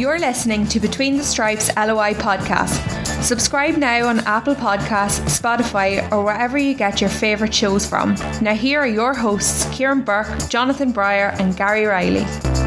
You're listening to Between the Stripes LOI podcast. Subscribe now on Apple Podcasts, Spotify, or wherever you get your favourite shows from. Now here are your hosts, Kieran Burke, Jonathan Breyer and Gary Riley.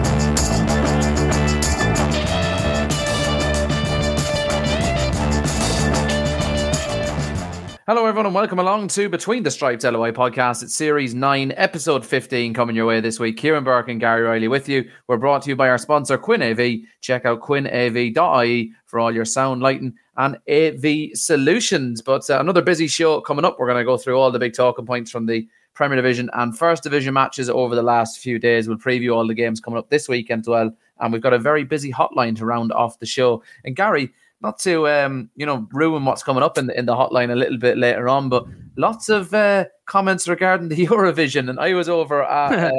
Hello everyone and welcome along to Between the Stripes LOI podcast. It's series 9, episode 15 coming your way this week. Kieran Burke and Gary Riley with you. We're brought to you by our sponsor Quinn AV. Check out quinnav.ie for all your sound, lighting and AV solutions. But another busy show coming up. We're going to go through all the big talking points from the Premier Division and First Division matches over the last few days. We'll preview all the games coming up this weekend as well. And we've got a very busy hotline to round off the show. And Gary, not to ruin what's coming up in the hotline a little bit later on, but lots of comments regarding the Eurovision. And I was over at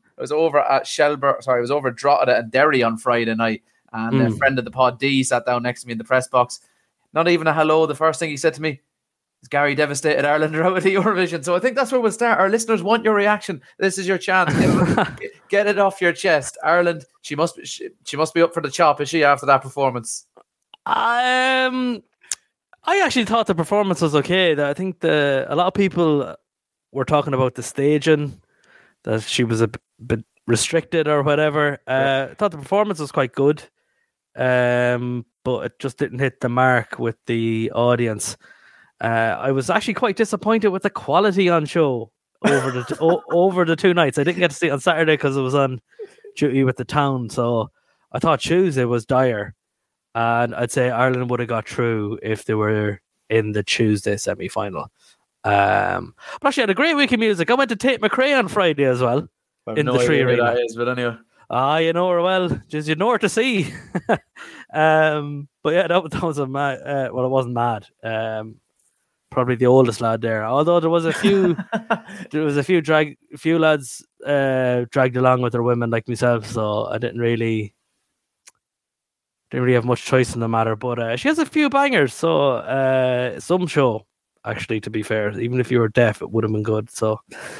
Drogheda and Derry on Friday night, and a friend of the pod, D, sat down next to me in the press box. Not even a hello. The first thing he said to me is, "Gary, devastated Ireland are out of the Eurovision." So I think that's where we'll start. Our listeners want your reaction. This is your chance. Get it off your chest. Ireland, she must be up for the chop, is she, after that performance? I actually thought the performance was okay. I think a lot of people were talking about the staging, that she was a bit restricted or whatever. I thought the performance was quite good, but it just didn't hit the mark with the audience. I was actually quite disappointed with the quality on show over the 2 nights. I didn't get to see it on Saturday because I was on duty with the town, so I thought Tuesday was dire. And I'd say Ireland would have got through if they were in the Tuesday semi-final. But actually, I had a great week of music. I went to Tate McRae on Friday as well. In the Tree Arena. That is, but anyway. You know her well. Just you know her to see. But yeah, that was a mad. Well, it wasn't mad. Probably the oldest lad there. Although there was a few, few lads dragged along with their women like myself. So I didn't really have much choice in the matter, but she has a few bangers, so some show, actually, to be fair. Even if you were deaf, it would have been good. So,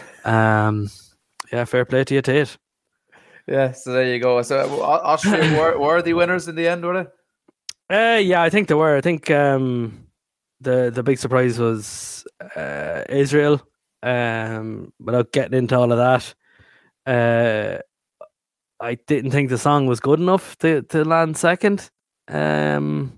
fair play to you, Tate. Yeah, so there you go. So Austria were the winners in the end, were they? Yeah, I think they were. I think the big surprise was Israel, without getting into all of that. I didn't think the song was good enough to land second. But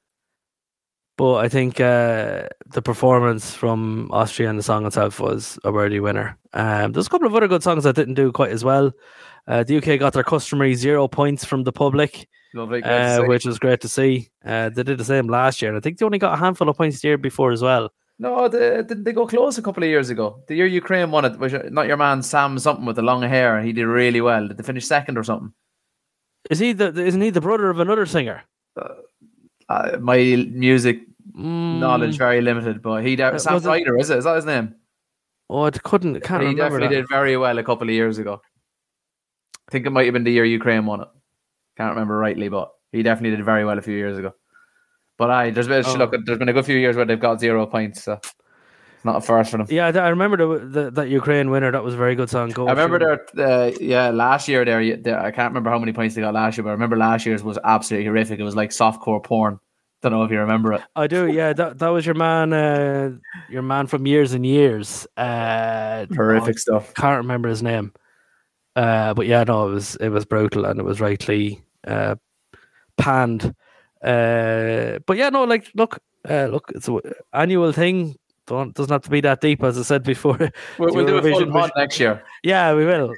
I think the performance from Austria and the song itself was a worthy winner. There's a couple of other good songs that didn't do quite as well. The UK got their customary 0 points from the public, which was great to see. They did the same last year, and I think they only got a handful of points the year before as well. No, didn't they go close a couple of years ago? The year Ukraine won it, was not your man Sam something with the long hair. He did really well. Did they finish second or something? Isn't he the brother of another singer? My music knowledge very limited, but Sam Ryder, is that his name? Oh, I can't remember. He definitely did very well a couple of years ago. I think it might have been the year Ukraine won it. Can't remember rightly, but he definitely did very well a few years ago. But there's been a good few years where they've got 0 points, so it's not a first for them. Yeah, I remember that Ukraine winner. That was a very good song. I remember last year I can't remember how many points they got last year, but I remember last year's was absolutely horrific. It was like softcore porn. Don't know if you remember it. I do. Yeah, that was your man from years and years. Horrific stuff. Can't remember his name. But yeah, no, it was brutal and it was rightly panned. But yeah, no, look, it's an annual thing. Doesn't have to be that deep, as I said before. We'll do a full pod next year. Yeah, we will.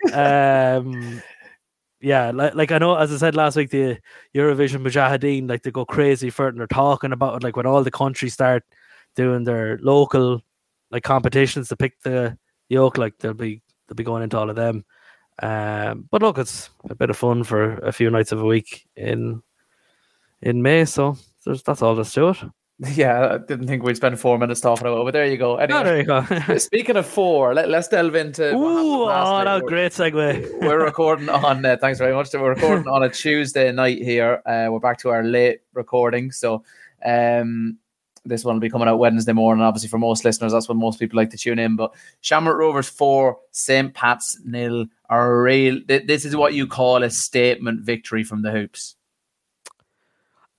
Yeah, like I know, as I said last week, the Eurovision Mujahideen, like they go crazy for it, and they're talking about it. Like when all the countries start doing their local like competitions to pick the yoke, like they'll be going into all of them. But look, it's a bit of fun for a few nights of a week in May, so that's all there's to it. Yeah, I didn't think we'd spend 4 minutes talking about it, but there you go. Anyway, there you go. Speaking of four, let's delve into... that was a great segue. We're recording on... thanks very much. We're recording on a Tuesday night here. We're back to our late recording, so this one will be coming out Wednesday morning. Obviously, for most listeners, that's when most people like to tune in. But Shamrock Rovers 4, St. Pat's 0. This is what you call a statement victory from the Hoops.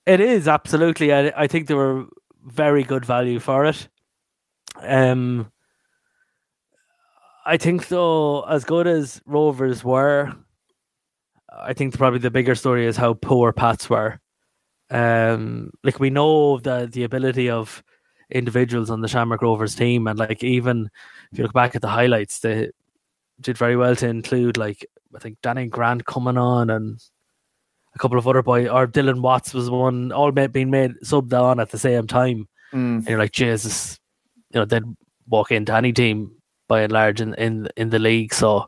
It is, absolutely. I think they were very good value for it. I think, though, as good as Rovers were, I think probably the bigger story is how poor Pats were. Like, we know the ability of individuals on the Shamrock Rovers team, and like, even if you look back at the highlights, they did very well to include, like, I think Danny Grant coming on and a couple of other boys, or Dylan Watts was one, all being made subbed on at the same time. And you're like, Jesus, they'd walk into any team by and large in the league. So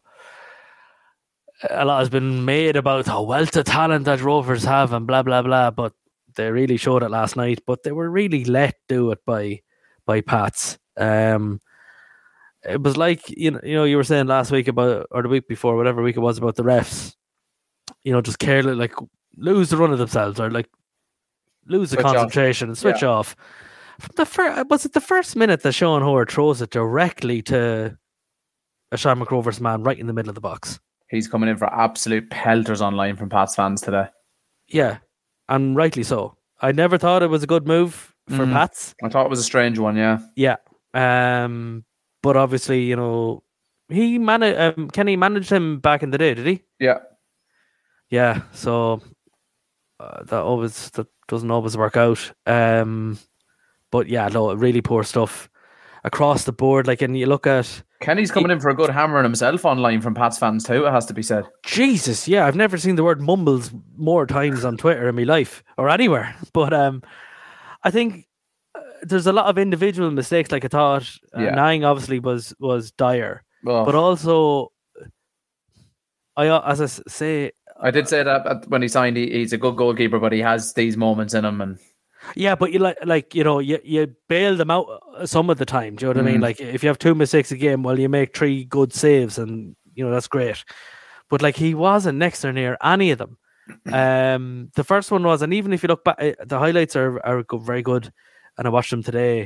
a lot has been made about the wealth of talent that Rovers have and blah blah blah, but they really showed it last night. But they were really let do it by Pats. It was like, you were saying last week about, or the week before, whatever week it was, about the refs. Just careless, like, lose the run of themselves, or like lose the concentration and switch off. From was it the first minute that Sean Howard throws it directly to a Shamrock Rovers man right in the middle of the box? He's coming in for absolute pelters online from Pats fans today. Yeah, and rightly so. I never thought it was a good move for Pats. I thought it was a strange one, yeah. Yeah. But obviously, he Kenny managed him back in the day, did he? Yeah. Yeah, so that doesn't always work out. But yeah, no, really poor stuff across the board. Like, and you look at Kenny's coming in for a good hammering himself online from Pats fans too, it has to be said. Jesus, yeah, I've never seen the word mumbles more times on Twitter in my life or anywhere. But I think there's a lot of individual mistakes. Like, I thought Nang obviously was dire, but also I did say that when he signed, he's a good goalkeeper, but he has these moments in him. And yeah, but you bail them out some of the time. Do you know what I mean? Like, if you have 2 mistakes a game, well, you make 3 good saves, and that's great. But like, he wasn't next or near any of them. The first one was, and even if you look back, the highlights are very good, and I watched them today.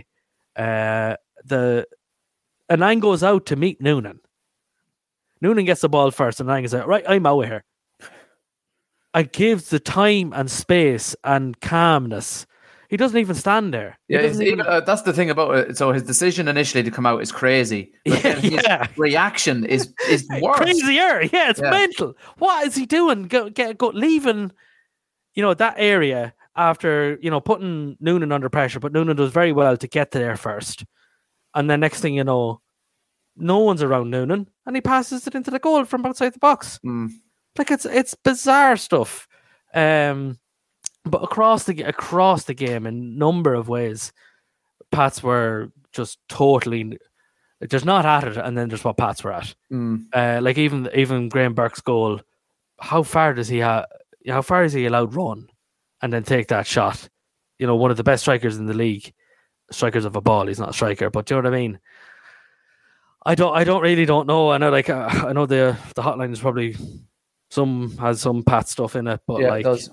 Anang goes out to meet Noonan. Noonan gets the ball first, and Anang is like, right, I'm out of here. And gives the time and space and calmness. He doesn't even stand there. Yeah, that's the thing about it. So his decision initially to come out is crazy. But then his reaction is worse. Crazier. Yeah, it's mental. What is he doing? Go leaving, that area after, putting Noonan under pressure. But Noonan does very well to get there first. And then next thing you know, no one's around Noonan, and he passes it into the goal from outside the box. Like, it's bizarre stuff. But across the game, in a number of ways, Pats were just totally just not at it, and then just what Pats were at. Like, even Graham Burke's goal, how far is he allowed run and then take that shot? One of the best strikers in the league, strikers of a ball. He's not a striker, but do you know what I mean? I don't know. I know, like, I know the hotline is probably has some Pat stuff in it, but it does.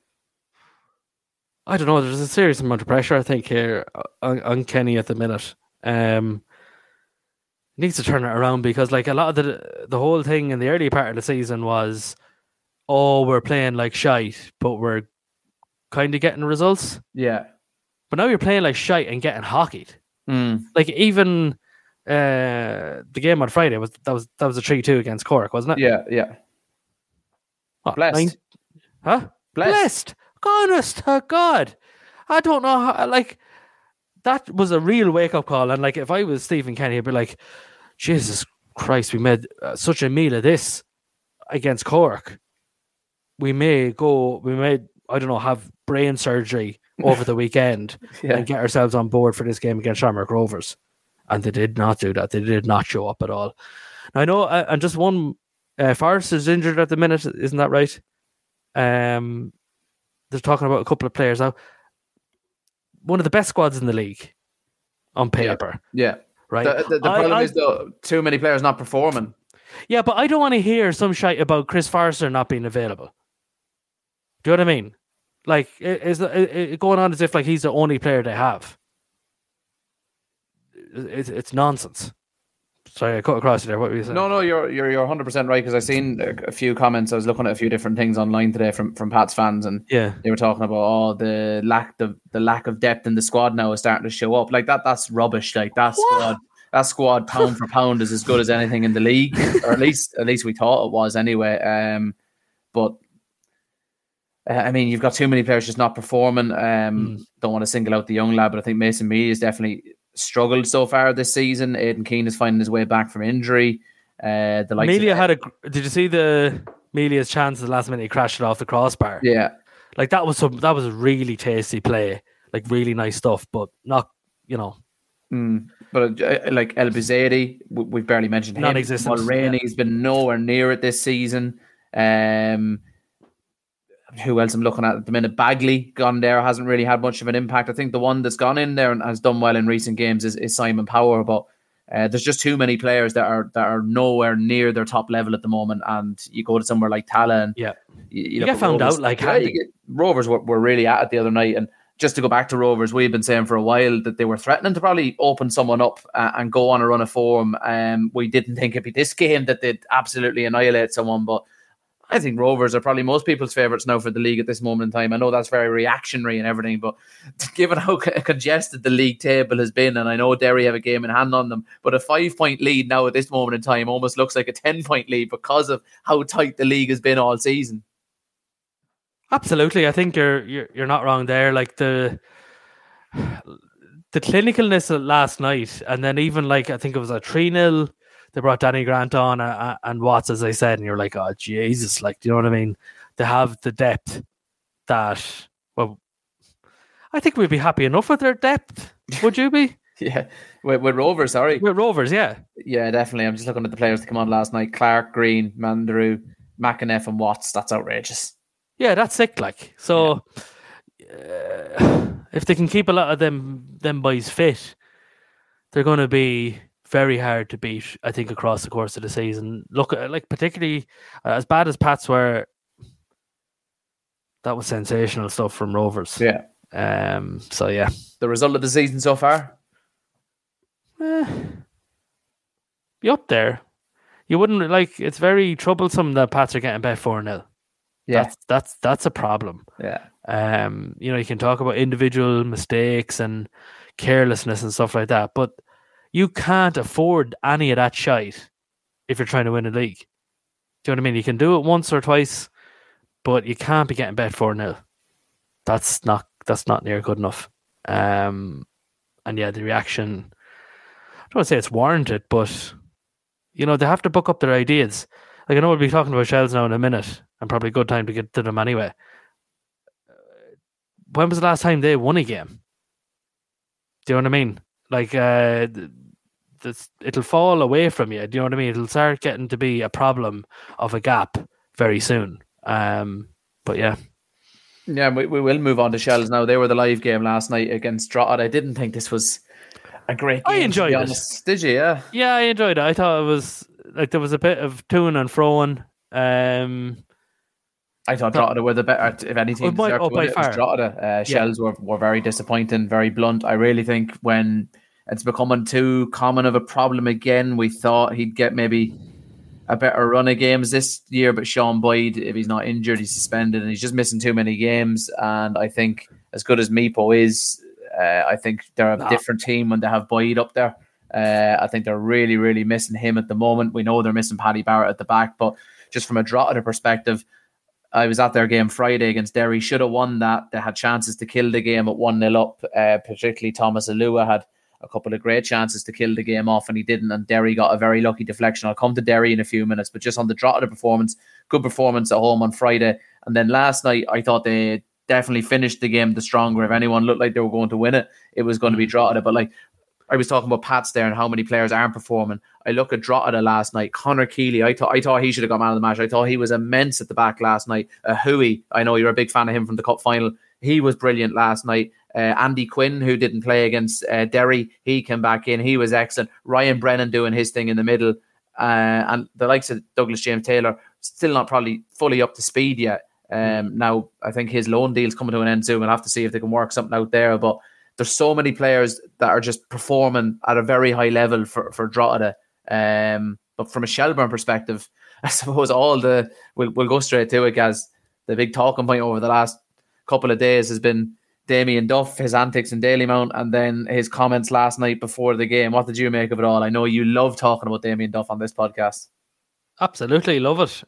I don't know. There's a serious amount of pressure, I think, here on Kenny at the minute. Needs to turn it around, because, like, a lot of the whole thing in the early part of the season was, we're playing like shite, but we're kind of getting results. Yeah. But now you're playing like shite and getting hockeyed. Like, even the game on Friday was a 3-2 against Cork, wasn't it? Yeah. What, Blessed. Blessed. Honest to God. I don't know how, like, that was a real wake-up call. And, like, if I was Stephen Kenny, I'd be like, Jesus Christ, we made such a meal of this against Cork. We may, I don't know, have brain surgery over the weekend and get ourselves on board for this game against Shamrock Rovers. And they did not do that. They did not show up at all. Now, I know, and just one, Forrest is injured at the minute, isn't that right? They're talking about a couple of players now. One of the best squads in the league on paper. Yeah. Right. The problem is, though, too many players not performing. Yeah, but I don't want to hear some shite about Chris Forrester not being available. Do you know what I mean? Like, is it going on as if, like, he's the only player they have? It's nonsense. Sorry, I cut across you there. What were you saying? No, you're 100% right, because I've seen a few comments. I was looking at a few different things online today from Pats fans, and Yeah. they were talking about the lack of depth in the squad now is starting to show up. Like that's rubbish. Like that squad pound for pound is as good as anything in the league, or at least we thought it was anyway. But I mean, you've got too many players just not performing. Don't want to single out the young lad, but I think Mason Mealy has definitely struggled so far this season. Aidan Keane is finding his way back from injury. Melia did you see Melia's chance at the last minute? He crashed it off the crossbar. Yeah, like that was a really tasty play, like really nice stuff, but not, you know. But like El Bizaidi, we've barely mentioned him. Non-existent. Mulroney's been nowhere near it this season. Who else I'm looking at the minute? Bagley gone there, hasn't really had much of an impact. I think the one that's gone in there and has done well in recent games is Simon Power, but there's just too many players that are nowhere near their top level at the moment. And you go to somewhere like Tala and you get found Rovers, out like Rovers were really at it the other night. And just to go back to Rovers, we've been saying for a while that they were threatening to probably open someone up and go on a run of form. We didn't think it'd be this game that they'd absolutely annihilate someone, but I think Rovers are probably most people's favourites now for the league at this moment in time. I know that's very reactionary and everything, but given how congested the league table has been, and I know Derry have a game in hand on them, but a 5-point lead now at this moment in time almost looks like a 10-point lead because of how tight the league has been all season. Absolutely, I think you're not wrong there. Like the clinicalness of last night, and then even like I think it was a 3-0. They brought Danny Grant on and Watts, as I said, and you're like, oh Jesus, like, do you know what I mean? They have the depth that, well, I think we'd be happy enough with their depth. Would you be? Yeah, with Rovers, sorry. With Rovers, yeah. Yeah, definitely. I'm just looking at the players that come on last night. Clark, Green, Mandaru, McAneff and Watts. That's outrageous. Yeah, that's sick, like. So, if they can keep a lot of them boys fit, they're going to be very hard to beat, I think, across the course of the season. Look, like particularly as bad as Pats were, that was sensational stuff from Rovers. Yeah. So yeah, the result of the season so far, be up there. You wouldn't like. It's very troublesome that Pats are getting bet 4-0. Yeah, that's a problem. Yeah. You know, you can talk about individual mistakes and carelessness and stuff like that, but you can't afford any of that shite if you're trying to win a league. Do you know what I mean? You can do it once or twice, but you can't be getting bet 4-0. That's not near good enough. And yeah, the reaction, I don't want to say it's warranted, but you know, they have to book up their ideas. Like, I know we'll be talking about Shells now in a minute, and probably a good time to get to them anyway. When was the last time they won a game? Do you know what I mean? Like, it'll fall away from you. Do you know what I mean? It'll start getting to be a problem of a gap very soon. But yeah. Yeah, we will move on to Shells now. They were the live game last night against Drogheda. I didn't think this was a great game. I enjoyed it. Honest. Did you? Yeah. Yeah, I enjoyed it. I thought it was like there was a bit of to and froing. I thought Drogheda were the better. If anything, by far. Drogheda. Shells were very disappointing, very blunt. I really think when it's becoming too common of a problem again, we thought he'd get maybe a better run of games this year, but Sean Boyd, if he's not injured, he's suspended and he's just missing too many games. And I think as good as Meepo is, I think they're a different team when they have Boyd up there. I think they're really, really missing him at the moment. We know they're missing Paddy Barrett at the back, but just from a Drogheda perspective, I was at their game Friday against Derry, should have won that. They had chances to kill the game at 1-0 up, particularly Thomas Alua had a couple of great chances to kill the game off and he didn't, and Derry got a very lucky deflection. I'll come to Derry in a few minutes, but just on the Drogheda performance, good performance at home on Friday. And then last night I thought they definitely finished the game the stronger. If anyone looked like they were going to win it, it was going to be Drogheda. But like I was talking about Pats there and how many players aren't performing. I look at Drogheda last night. Connor Keeley, I thought he should have got man of the match. I thought he was immense at the back last night. Huey, I know you're a big fan of him from the cup final. He was brilliant last night. Andy Quinn, who didn't play against Derry, he came back in. He was excellent. Ryan Brennan doing his thing in the middle. And the likes of Douglas James Taylor, still not probably fully up to speed yet. Now, I think his loan deal's coming to an end soon. We'll have to see if they can work something out there. But there's so many players that are just performing at a very high level for Drogheda. But from a Shelbourne perspective, I suppose we'll go straight to it, Gaz. The big talking point over the last couple of days has been Damien Duff, his antics in Dalymount, and then his comments last night before the game. What did you make of it all? I know you love talking about Damien Duff on this podcast. Absolutely love it.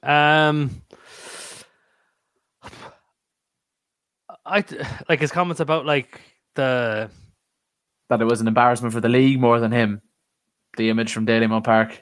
I like his comments about that it was an embarrassment for the league more than him. The image from Dalymount Park.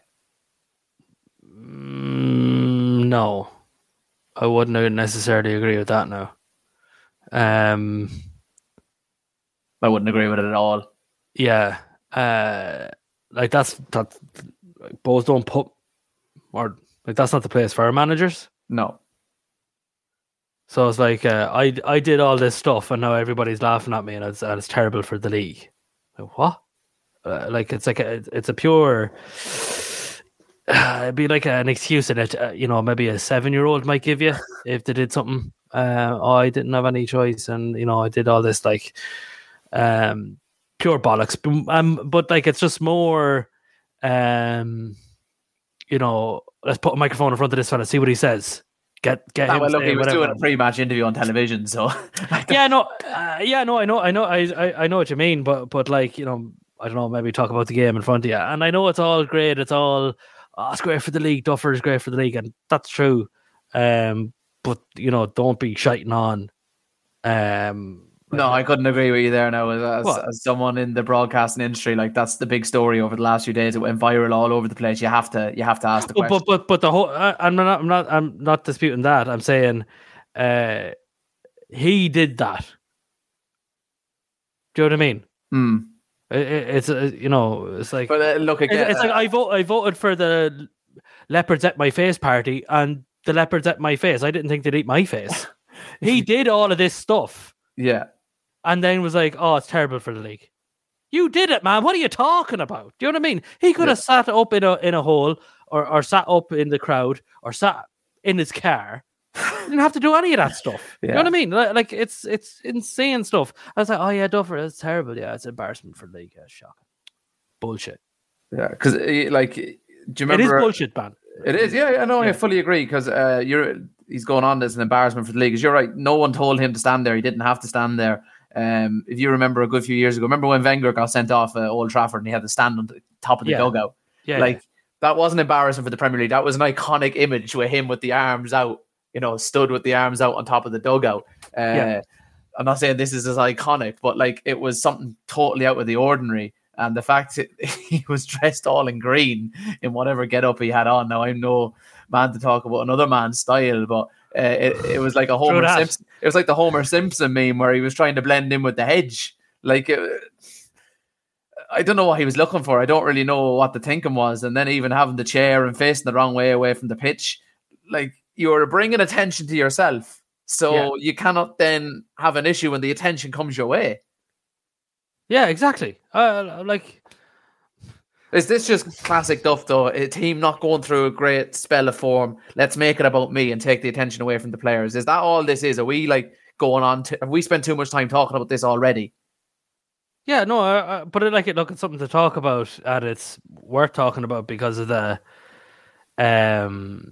No, I wouldn't necessarily agree with that. Now, I wouldn't agree with it at all. Yeah, that's Bohs don't put, or that's not the place for our managers. No. So it's I did all this stuff and now everybody's laughing at me and it's terrible for the league. Like, what? It's a pure. It'd be like an excuse in it. Maybe a 7-year-old might give you if they did something. I didn't have any choice, and I did all this pure bollocks. But it's just more. Let's put a microphone in front of this fella, see what he says. Get him. Well, look, he was doing a pre-match interview on television, so I know what you mean, but I don't know, maybe talk about the game in front of you, and I know it's all great. It's all it's great for the league. Duffer is great for the league, and that's true. But don't be shiting on. No, I couldn't agree with you there. Now, as someone in the broadcasting industry, that's the big story over the last few days. It went viral all over the place. You have to ask the question. But the whole, I'm not disputing that. I'm saying, he did that. Do you know what I mean? It's it's like. But look again. It's like I voted for the leopards at my face party, and the leopards at my face. I didn't think they'd eat my face. He did all of this stuff. Yeah. And then was like, oh, it's terrible for the league. You did it, man. What are you talking about? Do you know what I mean? He could have sat up in a hole or sat up in the crowd or sat in his car. He didn't have to do any of that stuff. Yeah. You know what I mean? It's insane stuff. I was like, oh yeah, Duffer, it's terrible. Yeah, it's an embarrassment for the league. Yeah, shocking. Bullshit. Yeah, because do you remember? It is bullshit, man. It is. Yeah, I know. Yeah. I fully agree because he's going on as an embarrassment for the league. Because you're right. No one told him to stand there. He didn't have to stand there. If you remember a good few years ago, remember when Wenger got sent off at Old Trafford and he had to stand on the top of the dugout? Yeah. That wasn't embarrassing for the Premier League. That was an iconic image with him with the arms out, stood with the arms out on top of the dugout. I'm not saying this is as iconic, but it was something totally out of the ordinary. And the fact that he was dressed all in green in whatever get-up he had on. Now, I'm no man to talk about another man's style, but it was like a Homer Simpson. It was like the Homer Simpson meme where he was trying to blend in with the hedge. I don't know what he was looking for. I don't really know what the thinking was. And then even having the chair and facing the wrong way away from the pitch, you're bringing attention to yourself. So you cannot then have an issue when the attention comes your way. Yeah, exactly. Is this just classic Duff, though? A team not going through a great spell of form. Let's make it about me and take the attention away from the players. Is that all this is? Are we going on? Have we spent too much time talking about this already? Yeah, no. But it's something to talk about, and it's worth talking about because of the, the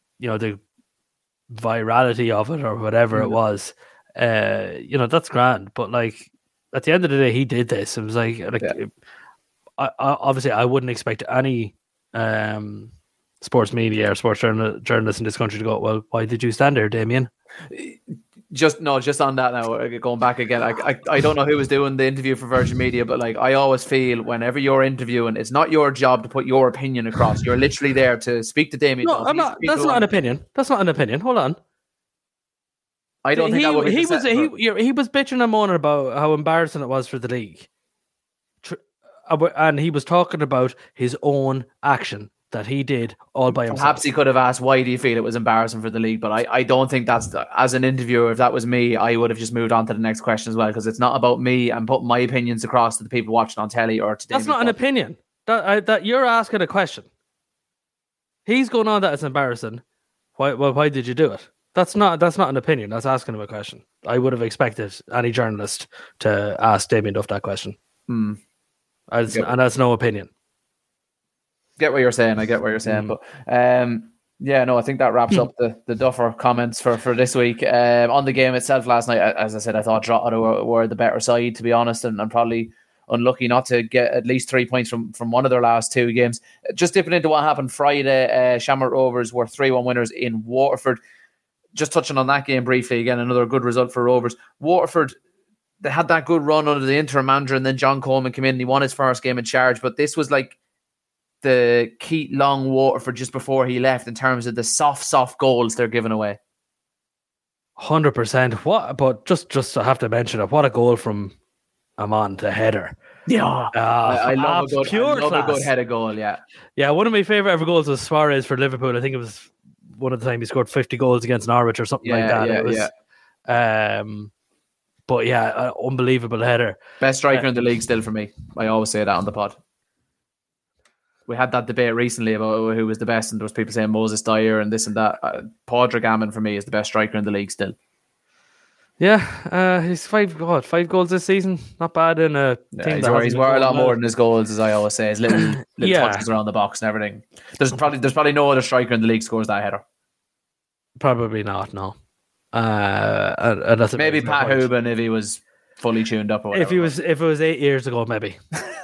virality of it or whatever it was. That's grand. But at the end of the day, he did this. It was obviously, I wouldn't expect any sports media or sports journalists in this country to go, well, why did you stand there, Damien? Just on that now, going back again, I don't know who was doing the interview for Virgin Media, but I always feel whenever you're interviewing, it's not your job to put your opinion across. You're literally there to speak to Damien. No, I'm not. That's not an opinion. That's not an opinion. Hold on. I don't think that would be he was bitching and moaning about how embarrassing it was for the league. And he was talking about his own action that he did all by himself. Perhaps he could have asked, why do you feel it was embarrassing for the league? But I don't think that's, as an interviewer, if that was me, I would have just moved on to the next question as well, because it's not about me and putting my opinions across to the people watching on telly or to That's not an opinion. That you're asking a question. He's going on that it's embarrassing. Why did you do it? That's not an opinion. That's asking him a question. I would have expected any journalist to ask Damien Duff that question. And that's no opinion. get what you're saying. I get what you're saying. But yeah, no, I think that wraps up the Duffer comments for this week. On the game itself last night, as I said, I thought Drogheda were the better side, to be honest, and probably unlucky not to get at least 3 points from one of their last two games. Just dipping into what happened Friday, Shamrock Rovers were 3-1 winners in Waterford. Just touching on that game briefly, again, another good result for Rovers. Waterford, they had that good run under the interim manager, and then John Coleman came in and he won his first game in charge. But this was like the Keith Long Waterford just before he left in terms of the soft goals they're giving away. 100%. What? But just I have to mention it. What a goal from Amon to header. Yeah, I love a good header goal. Yeah. One of my favorite ever goals was Suarez for Liverpool. I think it was one of the time he scored 50 goals against Norwich or something like that. But yeah, unbelievable header. Best striker in the league still for me. I always say that on the pod. We had that debate recently about who was the best, and there was people saying Moses Dyer and this and that. Padraig Amon for me is the best striker in the league still. Yeah, he's five goals this season. Not bad in a team. He's worth a lot more than his goals, as I always say. His little touches around the box and everything. There's probably no other striker in the league scores that header. Probably not. No. And that's maybe Pat Hooban if he was fully tuned up or whatever. If it was 8 years ago, maybe.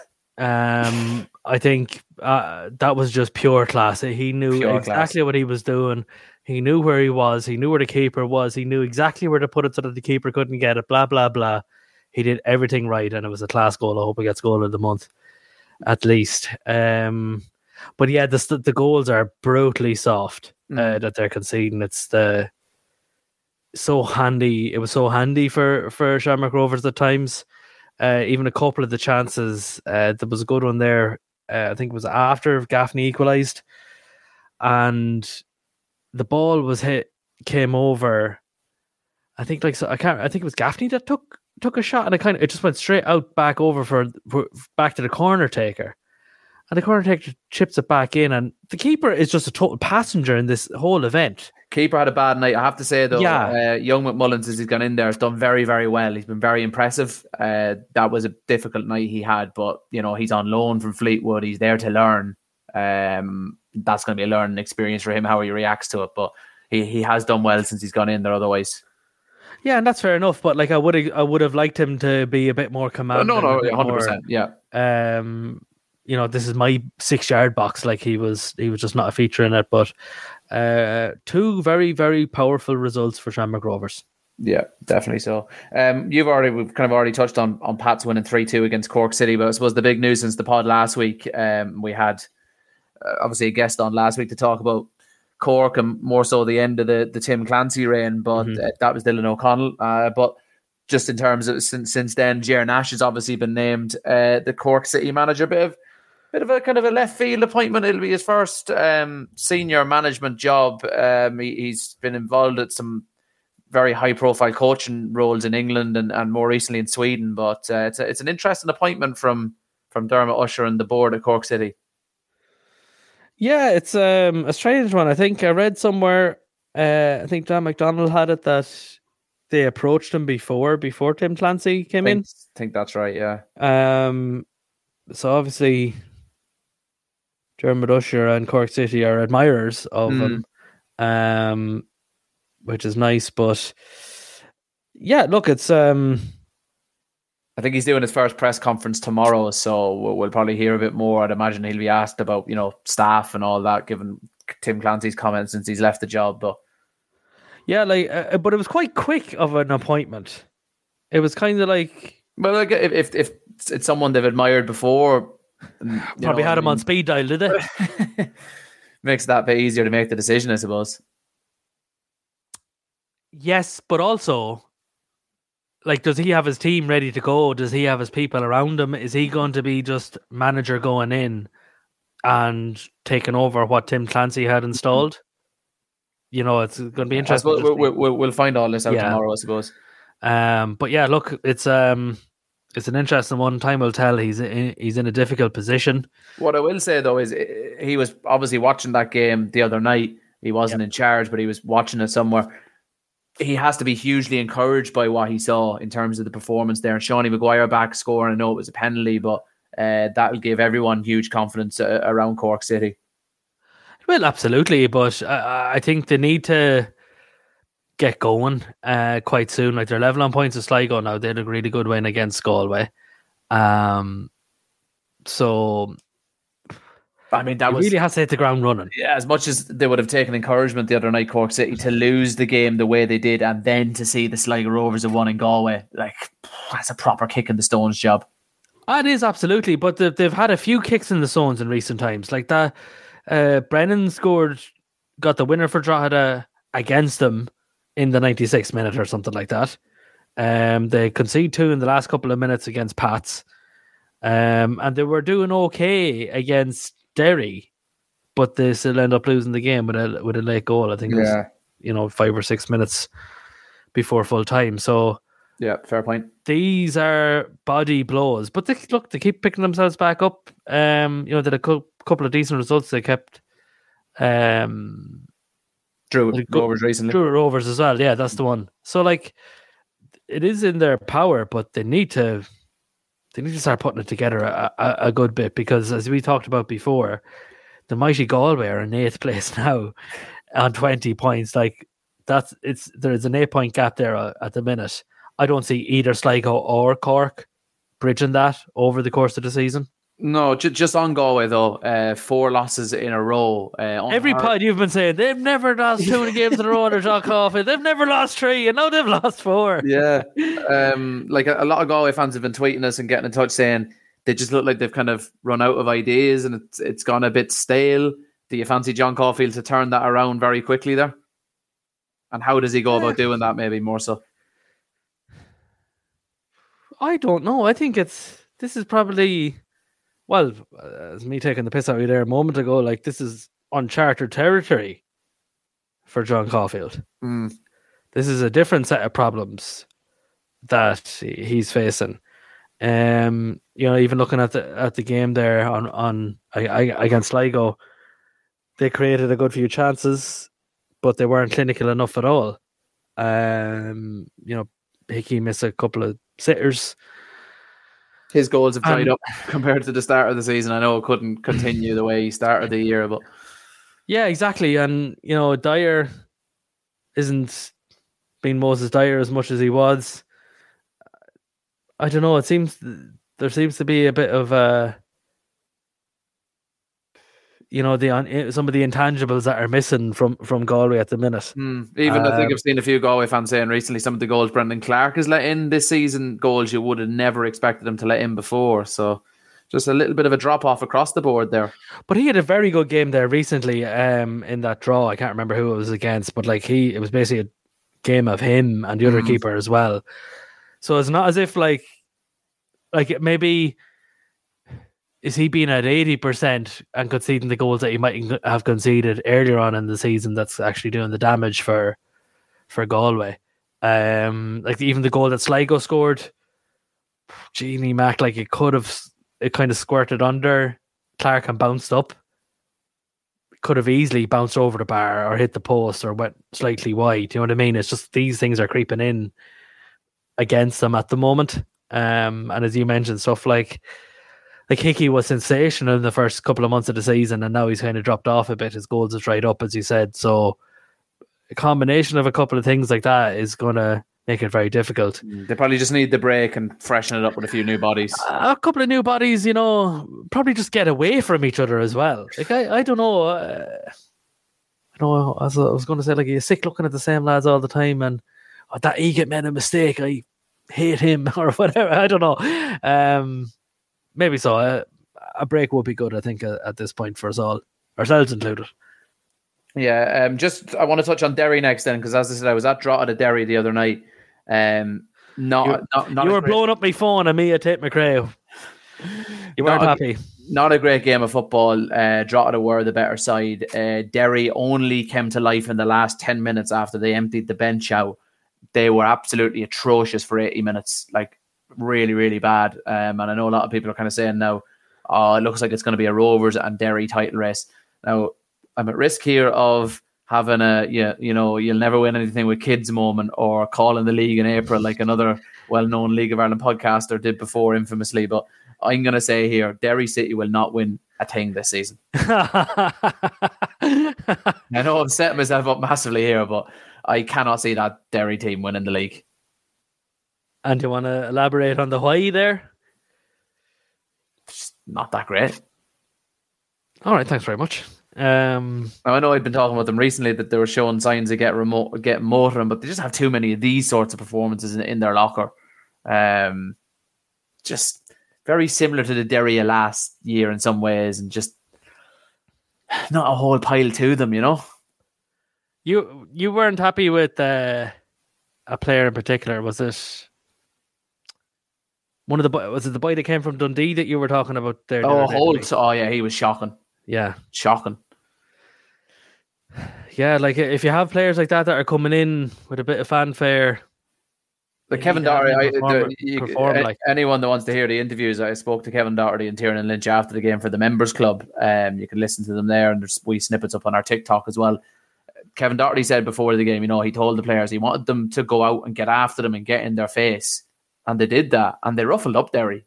I think that was just pure class. He knew exactly what he was doing. He knew where he was. He knew where the keeper was. He knew exactly where to put it so that the keeper couldn't get it. Blah, blah, blah. He did everything right, and it was a class goal. I hope he gets goal of the month, at least. But yeah, the goals are brutally soft that they're conceding. It's so handy. It was so handy for Shamrock Rovers at times. Even a couple of the chances. There was a good one there. I think it was after Gaffney equalised, and the ball came over. I think I think it was Gaffney that took a shot, and it just went straight out back over for back to the corner taker, and the corner taker chips it back in, and the keeper is just a total passenger in this whole event. Keeper had a bad night, I have to say, though. Young McMullen, since he's gone in there, has done very, very well. He's been very impressive. That was a difficult night he had, but he's on loan from Fleetwood. He's there to learn. That's going to be a learning experience for him, how he reacts to it. But he has done well since he's gone in there. Otherwise, yeah, and that's fair enough. But I would have liked him to be a bit more commanding. No, 100%. Yeah. This is my 6-yard box. He was just not a feature in it, but. Two very, very powerful results for Shamrock Rovers. Yeah, definitely so. We've kind of already touched on Pats winning 3-2 against Cork City, but I suppose the big news since the pod last week, we had obviously a guest on last week to talk about Cork and more so the end of the Tim Clancy reign, but that was Dylan O'Connell. But just in terms of since then, Ger Nash has obviously been named the Cork City manager. Bit of a kind of a left field appointment. It'll be his first senior management job. He's been involved at some very high profile coaching roles in England and more recently in Sweden. But it's an interesting appointment from Dermot Usher and the board at Cork City. Yeah, it's a strange one. I think I read somewhere. I think Dan McDonald had it that they approached him before Tim Clancy came in. I think that's right. Yeah. So obviously, Dermot Usher and Cork City are admirers of him, which is nice. But yeah, look, it's. I think he's doing his first press conference tomorrow, so we'll probably hear a bit more. I'd imagine he'll be asked about staff and all that, given Tim Clancy's comments since he's left the job. But yeah, but it was quite quick of an appointment. It was kind of like, well, if it's someone they've admired before. Probably had him on speed dial, did it? Makes that bit easier to make the decision, I suppose. Yes, but also, does he have his team ready to go? Does he have his people around him? Is he going to be just manager going in and taking over what Tim Clancy had installed? It's going to be interesting. We'll find all this out tomorrow, I suppose. But yeah, look, it's an interesting one. Time will tell. He's in a difficult position. What I will say, though, is he was obviously watching that game the other night. He wasn't in charge, but he was watching it somewhere. He has to be hugely encouraged by what he saw in terms of the performance there. And Seanie Maguire back scoring. I know it was a penalty, but that'll give everyone huge confidence around Cork City. Well, absolutely, but I think they need to get going quite soon. Like, they're level on points with Sligo now. They had a really good win against Galway. So I mean, that really has to hit the ground running. Yeah, as much as they would have taken encouragement the other night, Cork City, to lose the game the way they did, and then to see the Sligo Rovers have won in Galway, like, that's a proper kick in the stones job. It is, absolutely, but they've had a few kicks in the stones in recent times. Like that, Brennan got the winner for Drogheda against them in the 96th minute or something like that. They conceded 2 in the last couple of minutes against Pats. And they were doing okay against Derry, but they still end up losing the game with a late goal. I think it was 5 or 6 minutes before full time. So yeah, fair point. These are body blows, but they keep picking themselves back up. Did a couple of decent results. They kept Drew Rovers recently. Drew Rovers as well. Yeah, that's the one. So like, it is in their power, but they need to start putting it together a good bit, because as we talked about before, the mighty Galway are in 8th place now on 20 points. Like, there's an 8-point gap there at the minute. I don't see either Sligo or Cork bridging that over the course of the season. No, just on Galway though, 4 losses in a row. Every pod you've been saying they've never lost 2 games in a row under John Coffey. They've never lost 3, and now they've lost 4. Yeah, like a lot of Galway fans have been tweeting us and getting in touch saying they just look like they've kind of run out of ideas and it's gone a bit stale. Do you fancy John Caulfield to turn that around very quickly there? And how does he go about doing that? Maybe more so. I don't know. I think this is probably. Well, as me taking the piss out of you there a moment ago, like, this is uncharted territory for John Caulfield. This is a different set of problems that he's facing. Even looking at the game there on against Sligo, they created a good few chances, but they weren't clinical enough at all. Hickey missed a couple of sitters. His goals have dried up compared to the start of the season. I know it couldn't continue the way he started the year, but yeah, exactly. And Dyer isn't being Moses Dyer as much as he was. I don't know. There seems to be a bit of some of the intangibles that are missing from Galway at the minute. I think I've seen a few Galway fans saying recently some of the goals Brendan Clark has let in this season, goals you would have never expected him to let in before. So just a little bit of a drop off across the board there. But he had a very good game there recently in that draw. I can't remember who it was against, but like it was basically a game of him and the other keeper as well. So it's not as if like maybe. Is he being at 80% and conceding the goals that he might have conceded earlier on in the season that's actually doing the damage for Galway? Like even the goal that Sligo scored, Jeannie Mac, like it kind of squirted under Clark and bounced up. Could have easily bounced over the bar or hit the post or went slightly wide. You know what I mean? It's just these things are creeping in against them at the moment. And as you mentioned, stuff like Hickey was sensational in the first couple of months of the season, and now he's kind of dropped off a bit. His goals have dried up, as you said. So a combination of a couple of things like that is going to make it very difficult. They probably just need the break and freshen it up with a few new bodies. A couple of new bodies, probably just get away from each other as well. Like I don't know. As I was going to say, like, you're sick looking at the same lads all the time, and that Egan made a mistake. I hate him or whatever. I don't know. Maybe so. A break would be good, I think, at this point for us all, ourselves included. Yeah, I want to touch on Derry next then, because as I said, I was at Drogheda Derry the other night. You were blowing up my phone and me at Tate McRae. You weren't happy. Not a great game of football. Drogheda were the better side. Derry only came to life in the last 10 minutes after they emptied the bench out. They were absolutely atrocious for 80 minutes. Like, really, really bad. And I know a lot of people are kind of saying now, it looks like it's going to be a Rovers and Derry title race. Now, I'm at risk here of having you'll never win anything with kids moment, or calling the league in April like another well-known League of Ireland podcaster did before infamously. But I'm going to say here, Derry City will not win a thing this season. I know I'm setting myself up massively here, but I cannot see that Derry team winning the league. And do you want to elaborate on the why there? Just not that great. All right, thanks very much. I know I've been talking about them recently that they were showing signs of getting motoring, but they just have too many of these sorts of performances in their locker. Just very similar to the Derry of last year in some ways, and just not a whole pile to them, you know. You weren't happy with a player in particular, was it? Was it the boy that came from Dundee that you were talking about there? Oh, Holt. Oh, yeah, he was shocking. Yeah. Shocking. Yeah, like if you have players like that are coming in with a bit of fanfare. Like Kevin Doherty, anyone that wants to hear the interviews, I spoke to Kevin Doherty and Tiernan Lynch after the game for the Members Club. You can listen to them there, and there's wee snippets up on our TikTok as well. Kevin Doherty said before the game, he told the players he wanted them to go out and get after them and get in their face. And they did that, and they ruffled up Derry.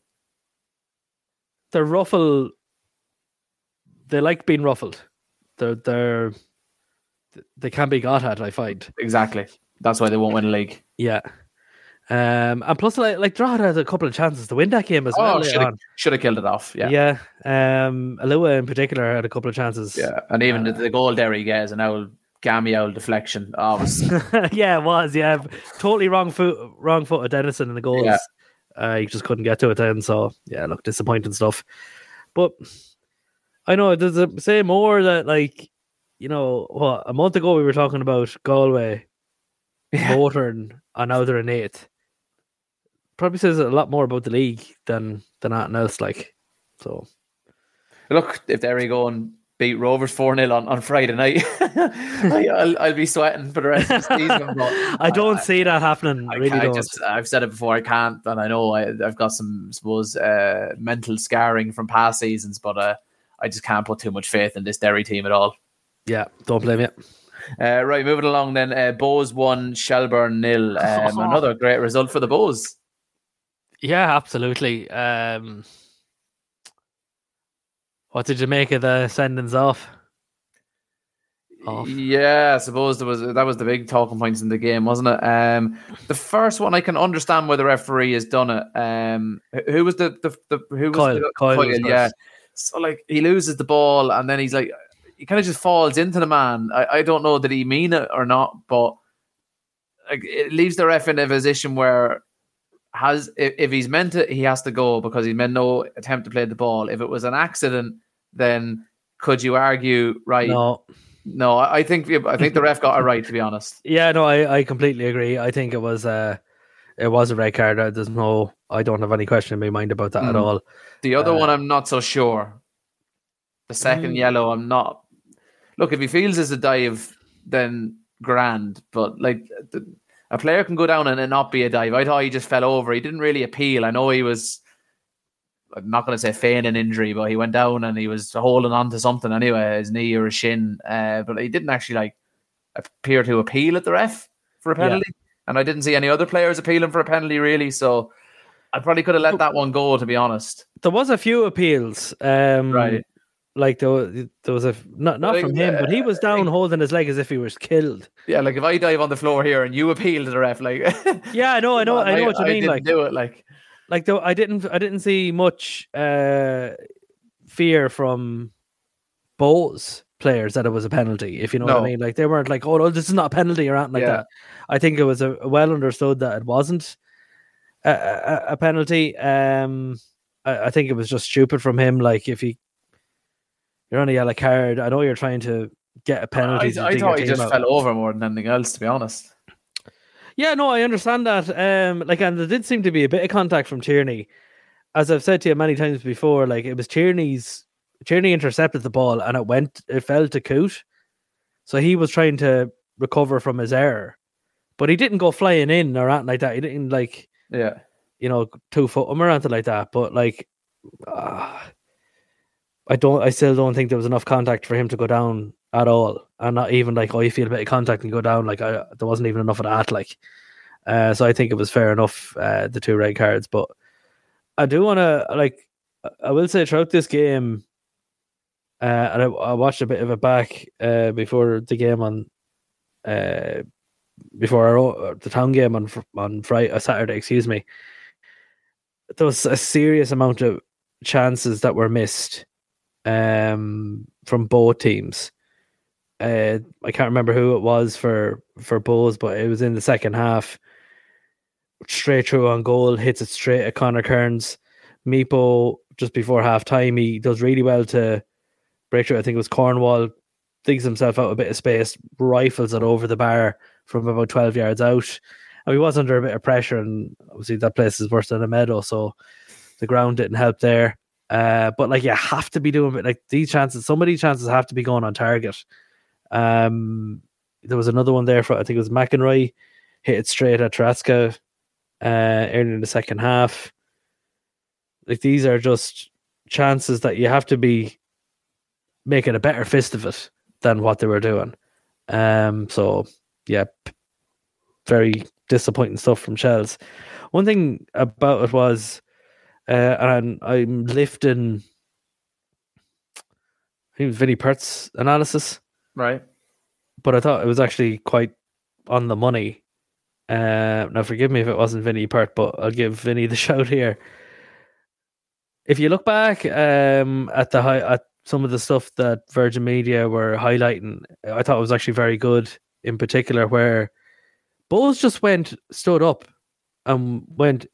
They like being ruffled. They can be got at, I find. Exactly. That's why they won't win a league. Yeah. And plus, like Drogheda had a couple of chances to win that game as well. Should have killed it off. Yeah. Yeah. Alua in particular had a couple of chances. Yeah. And even the goal Derry gets an old gammy old deflection. Yeah, it was. Yeah. Totally wrong foot of Dennison in the goals. Yeah. He just couldn't get to it then. So, yeah, look, disappointing stuff. But I know there's a say more that, like, a month ago we were talking about Galway motoring, and now they're in 8th. Probably says a lot more about the league than anything else. Like, so look, if Derry go and beat Rovers 4-0 on Friday night, I'll be sweating for the rest of the season. But I don't see that happening. I've said it before. I can't, and I know I've got some, I suppose, mental scarring from past seasons, but I just can't put too much faith in this Derry team at all. Yeah, don't blame you. Right, moving along then. Bows 1, Shelburne 0. Another great result for the Bows. Yeah, absolutely. What did you make of the sendings off? Yeah, I suppose that was the big talking points in the game, wasn't it? The first one I can understand why the referee has done it. Who was Coyle? Yeah. So like he loses the ball and then he's like, he kind of just falls into the man. I don't know did he mean it or not, but like it leaves the ref in a position where if he's meant it, he has to go because he made no attempt to play the ball. If it was an accident, then could you argue right? No, I think the ref got it right, to be honest. Yeah, no, I completely agree. I think it was a red card. I don't have any question in my mind about that at all. The other one, I'm not so sure. The second yellow, I'm not. Look, if he feels it's a dive, then grand. But like a player can go down and it not be a dive. I thought he just fell over. He didn't really appeal. I know he was. I'm not going to say feigning injury, but he went down and he was holding on to something anyway, his knee or his shin. But he didn't actually appear to appeal at the ref for a penalty. Yeah. And I didn't see any other players appealing for a penalty really. So I probably could have let that one go, to be honest. There was a few appeals. Right. Like there was a not from him, but he was down holding his leg as if he was killed. Yeah, like if I dive on the floor here and you appeal to the ref, like yeah, I know what you mean. Like do it, though I didn't see much fear from Bows players that it was a penalty. If you know what I mean, like they weren't like, oh no, this is not a penalty or anything like that. I think it was well understood that it wasn't a penalty. I think it was just stupid from him. Like if you're on a yellow card, I know you're trying to get a penalty. I thought he just fell over more than anything else, to be honest. Yeah, no, I understand that. And there did seem to be a bit of contact from Tierney. As I've said to you many times before, like it was Tierney intercepted the ball and it fell to Coote. So he was trying to recover from his error. But he didn't go flying in or anything like that. He didn't 2-foot him or anything like that. But I still don't think there was enough contact for him to go down at all, and not even you feel a bit of contact and go down. There wasn't even enough of that. So I think it was fair enough, the 2 red cards. But I do want to I will say throughout this game, and I watched a bit of it back before the game on before the town game on Friday, Saturday, excuse me. There was a serious amount of chances that were missed from both teams. I can't remember who it was for Bohs, but it was in the second half. Straight through on goal, hits it straight at Connor Kearns. Meepo, just before half time, he does really well to break through. I think it was Cornwall, digs himself out a bit of space, rifles it over the bar from about 12 yards out. And he was under a bit of pressure, and obviously that place is worse than a meadow, so the ground didn't help there. But like, you have to be doing it. Like, these chances, some of these chances have to be going on target. There was another one there for, I think it was McEnroy, hit it straight at Taraska early in the second half. Like, these are just chances that you have to be making a better fist of it than what they were doing. So yeah, very disappointing stuff from Shells. One thing about it was, and I'm lifting, I think it was Vinnie Pert's analysis, right? But I thought it was actually quite on the money. Now, forgive me if it wasn't Vinnie Pert, but I'll give Vinnie the shout here. If you look back at some of the stuff that Virgin Media were highlighting, I thought it was actually very good. In particular, where Bohs just stood up and went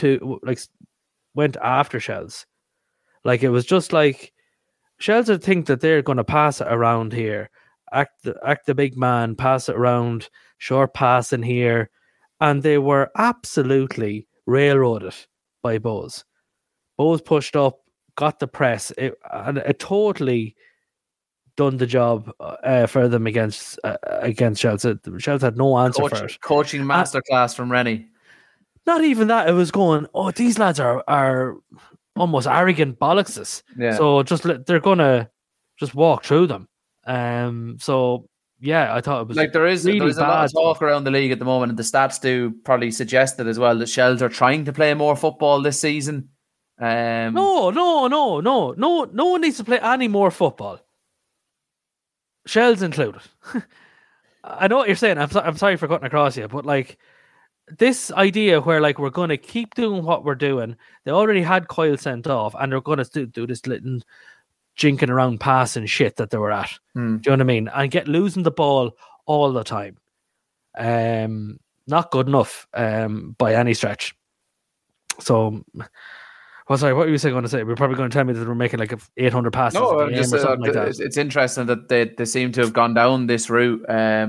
after Shells. Like, it was just like, Shells would think that they're going to pass it around here, act the big man, pass it around, short pass in here, and they were absolutely railroaded by Bohs. Bohs pushed up, got the press, and it totally done the job for them against Shells. Shells had no answer for it. Coaching masterclass from Rennie. Not even that. It was going, oh, these lads are almost arrogant bollockses. Yeah. So they're gonna just walk through them. So yeah, I thought it was like there's a lot of talk around the league at the moment, and the stats do probably suggest it as well, that Shells are trying to play more football this season. No one needs to play any more football, Shells included. I know what you're saying. I'm sorry for cutting across you, but like, this idea where like we're going to keep doing what we're doing. They already had Coyle sent off, and they're going to do this little jinking around passing shit that they were at. Do you know what I mean? And losing the ball all the time. Not good enough by any stretch. So, well, sorry, what were you going to say? We're probably going to tell me that we're making like 800 passes a game or something like that. It's interesting that they seem to have gone down this route.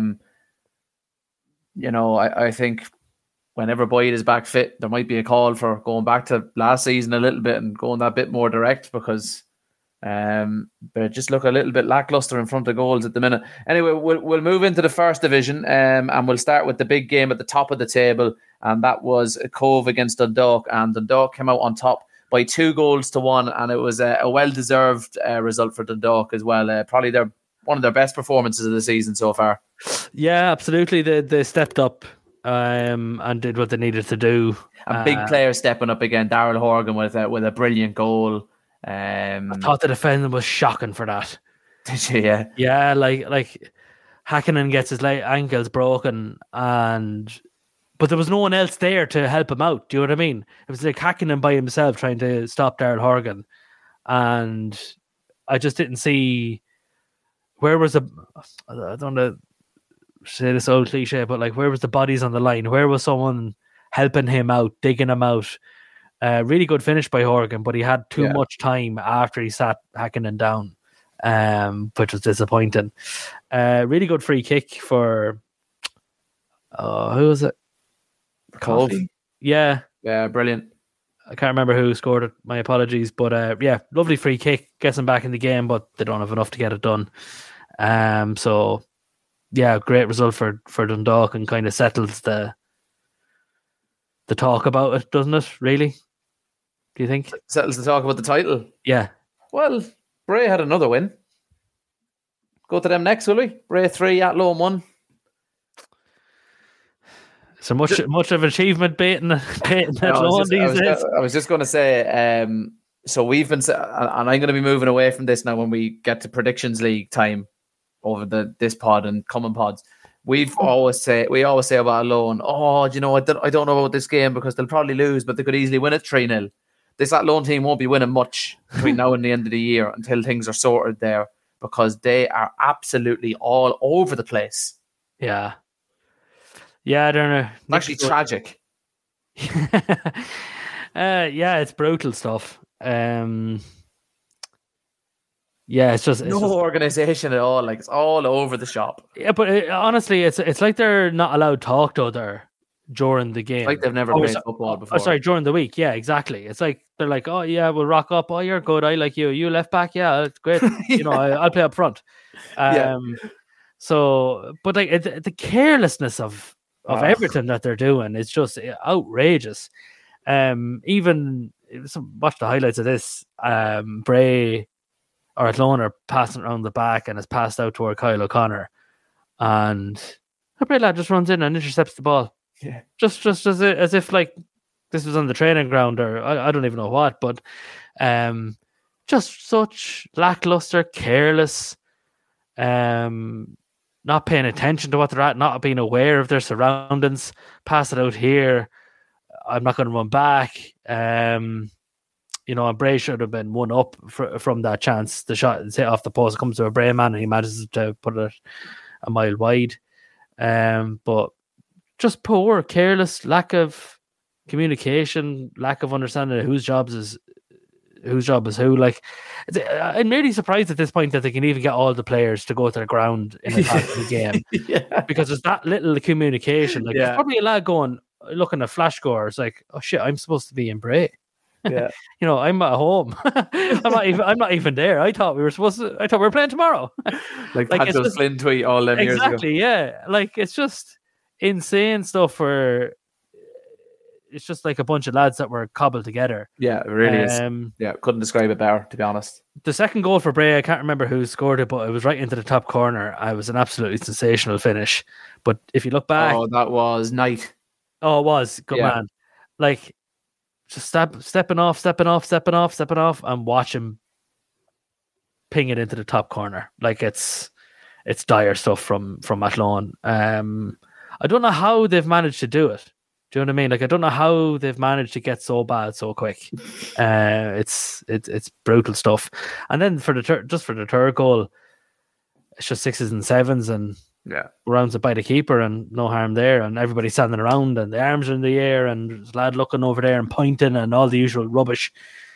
I think whenever Boyd is back fit, there might be a call for going back to last season a little bit and going that bit more direct, because they just look a little bit lackluster in front of goals at the minute. Anyway, we'll move into the first division, and we'll start with the big game at the top of the table, and that was Cove against Dundalk, and Dundalk came out on top by 2-1, and it was a well-deserved result for Dundalk as well. Probably one of their best performances of the season so far. Yeah, absolutely. They stepped up and did what they needed to do. A big player stepping up again, Daryl Horgan with a brilliant goal. I thought the defending was shocking for that. Did you? Yeah. Yeah, like Hakkinen gets his ankles broken, but there was no one else there to help him out. Do you know what I mean? It was like Hakkinen by himself trying to stop Daryl Horgan, and I just didn't see where was I don't want to say this old cliche, but like, where was the bodies on the line? Where was someone helping him out, digging him out? Really good finish by Horgan, but he had too much time after he sat Hakkinen down, which was disappointing. Really good free kick for who was it? Cove. Yeah, brilliant. I can't remember who scored it. My apologies, but lovely free kick, gets him back in the game, but they don't have enough to get it done. So yeah, great result for Dundalk, and kind of settles the talk about it, doesn't it? Really? Do you think? Settles the talk about the title? Yeah. Well, Bray had another win. Go to them next, will we? Bray 3, Athlone 1. So much of an achievement baiting Athlone these days. I was just going to say, So we've been, and I'm going to be moving away from this now when we get to Predictions League time over this pod and coming pods. We always say about Athlone, you know, I don't know about this game because they'll probably lose, but they could easily win it 3-0. This Athlone team won't be winning much between now and the end of the year until things are sorted there, because they are absolutely all over the place. Yeah. Yeah, I don't know. It's actually tragic. Yeah, it's brutal stuff. Yeah, it's just organization at all. Like, it's all over the shop. Yeah, but honestly, it's like they're not allowed to talk to other during the game. It's like they've never played football before. Sorry, during the week. Yeah, exactly. It's like they're like, oh yeah, we'll rock up. Oh, you're good. I like you. You left back. Yeah, it's great. Yeah. You know, I'll play up front. So, but like the carelessness of everything that they're doing is just outrageous. Even watch the highlights of this. Bray or Athlone are passing around the back and has passed out toward Kyle O'Connor, and the Bray lad just runs in and intercepts the ball. Yeah, just as if like this was on the training ground, or I don't even know what, but just such lackluster, careless, not paying attention to what they're at, not being aware of their surroundings. Pass it out here. I'm not going to run back. You know, and Bray should have been one up from that chance. The shot hit off the post, comes to a Bray man, and he manages to put it a mile wide. But just poor, careless, lack of communication, lack of understanding of whose job is who. Like, I'm really surprised at this point that they can even get all the players to go to the ground in a the game. Yeah. Because there's that little communication. Like, there's probably a lad looking at flash score. It's like, oh shit, I'm supposed to be in Bray. Yeah. You know, I'm at home. I'm not even there. I thought we were playing tomorrow. Like Patrick Flynn tweet all them years ago. Exactly, yeah. Like, it's just insane stuff where it's just like a bunch of lads that were cobbled together. Yeah, it really is. Yeah, couldn't describe it better, to be honest. The second goal for Bray, I can't remember who scored it, but it was right into the top corner. It was an absolutely sensational finish. But if you look back... Oh, that was Knight. Oh, it was. Good man. Like, just stepping off, and watch him ping it into the top corner. Like, it's dire stuff from Athlone. I don't know how they've managed to do it. Do you know what I mean? Like, I don't know how they've managed to get so bad so quick. It's brutal stuff. And then for the third goal, it's just 6s and 7s and rounds it by the keeper, and no harm there, and everybody standing around and the arms are in the air and there's a lad looking over there and pointing and all the usual rubbish.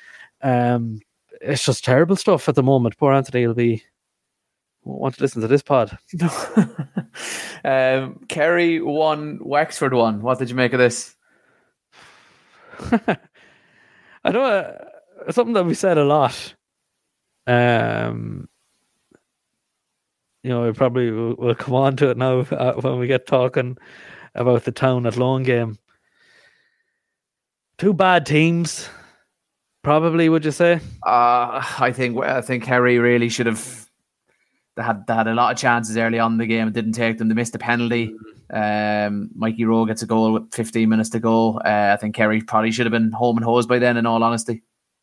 It's just terrible stuff at the moment. Poor Anthony won't want to listen to this pod. Kerry 1, Wexford 1. What did you make of this? I know something that we said a lot. You know, we probably will come on to it now when we get talking about the Town Athlone game. Two bad teams, probably. Would you say? I think Kerry really should have. They had a lot of chances early on in the game. It didn't take them. They missed a penalty. Mikey Rowe gets a goal with 15 minutes to go. I think Kerry probably should have been home and hosed by then, in all honesty.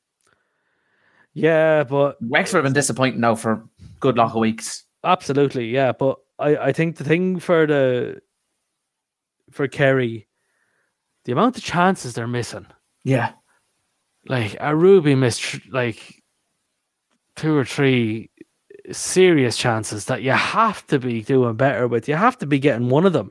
Yeah, but Wexford have been disappointing now for a good lot of weeks. Absolutely, yeah. But I think the thing for Kerry, the amount of chances they're missing. Yeah. Like, Arubi missed like 2 or 3 serious chances that you have to be doing better with. You have to be getting one of them.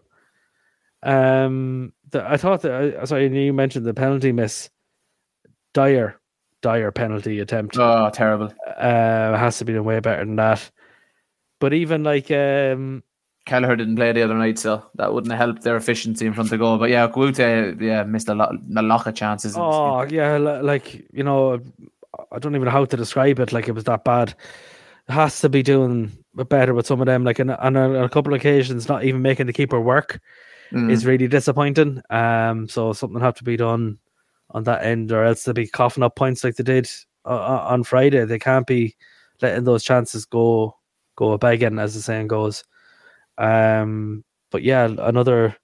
I thought that, sorry, you mentioned the penalty miss. Dire penalty attempt. Oh, terrible. Has to be doing way better than that. But even like Kelleher didn't play the other night, so that wouldn't have helped their efficiency in front of goal. But yeah, Gwute missed a lot of chances. Oh yeah, like, you know, I don't even know how to describe it. Like, it was that bad. It has to be doing better with some of them. Like, on a couple of occasions, not even making the keeper work is really disappointing. So something have to be done on that end, or else they'll be coughing up points like they did on Friday. They can't be letting those chances go a begging, as the saying goes. But yeah, another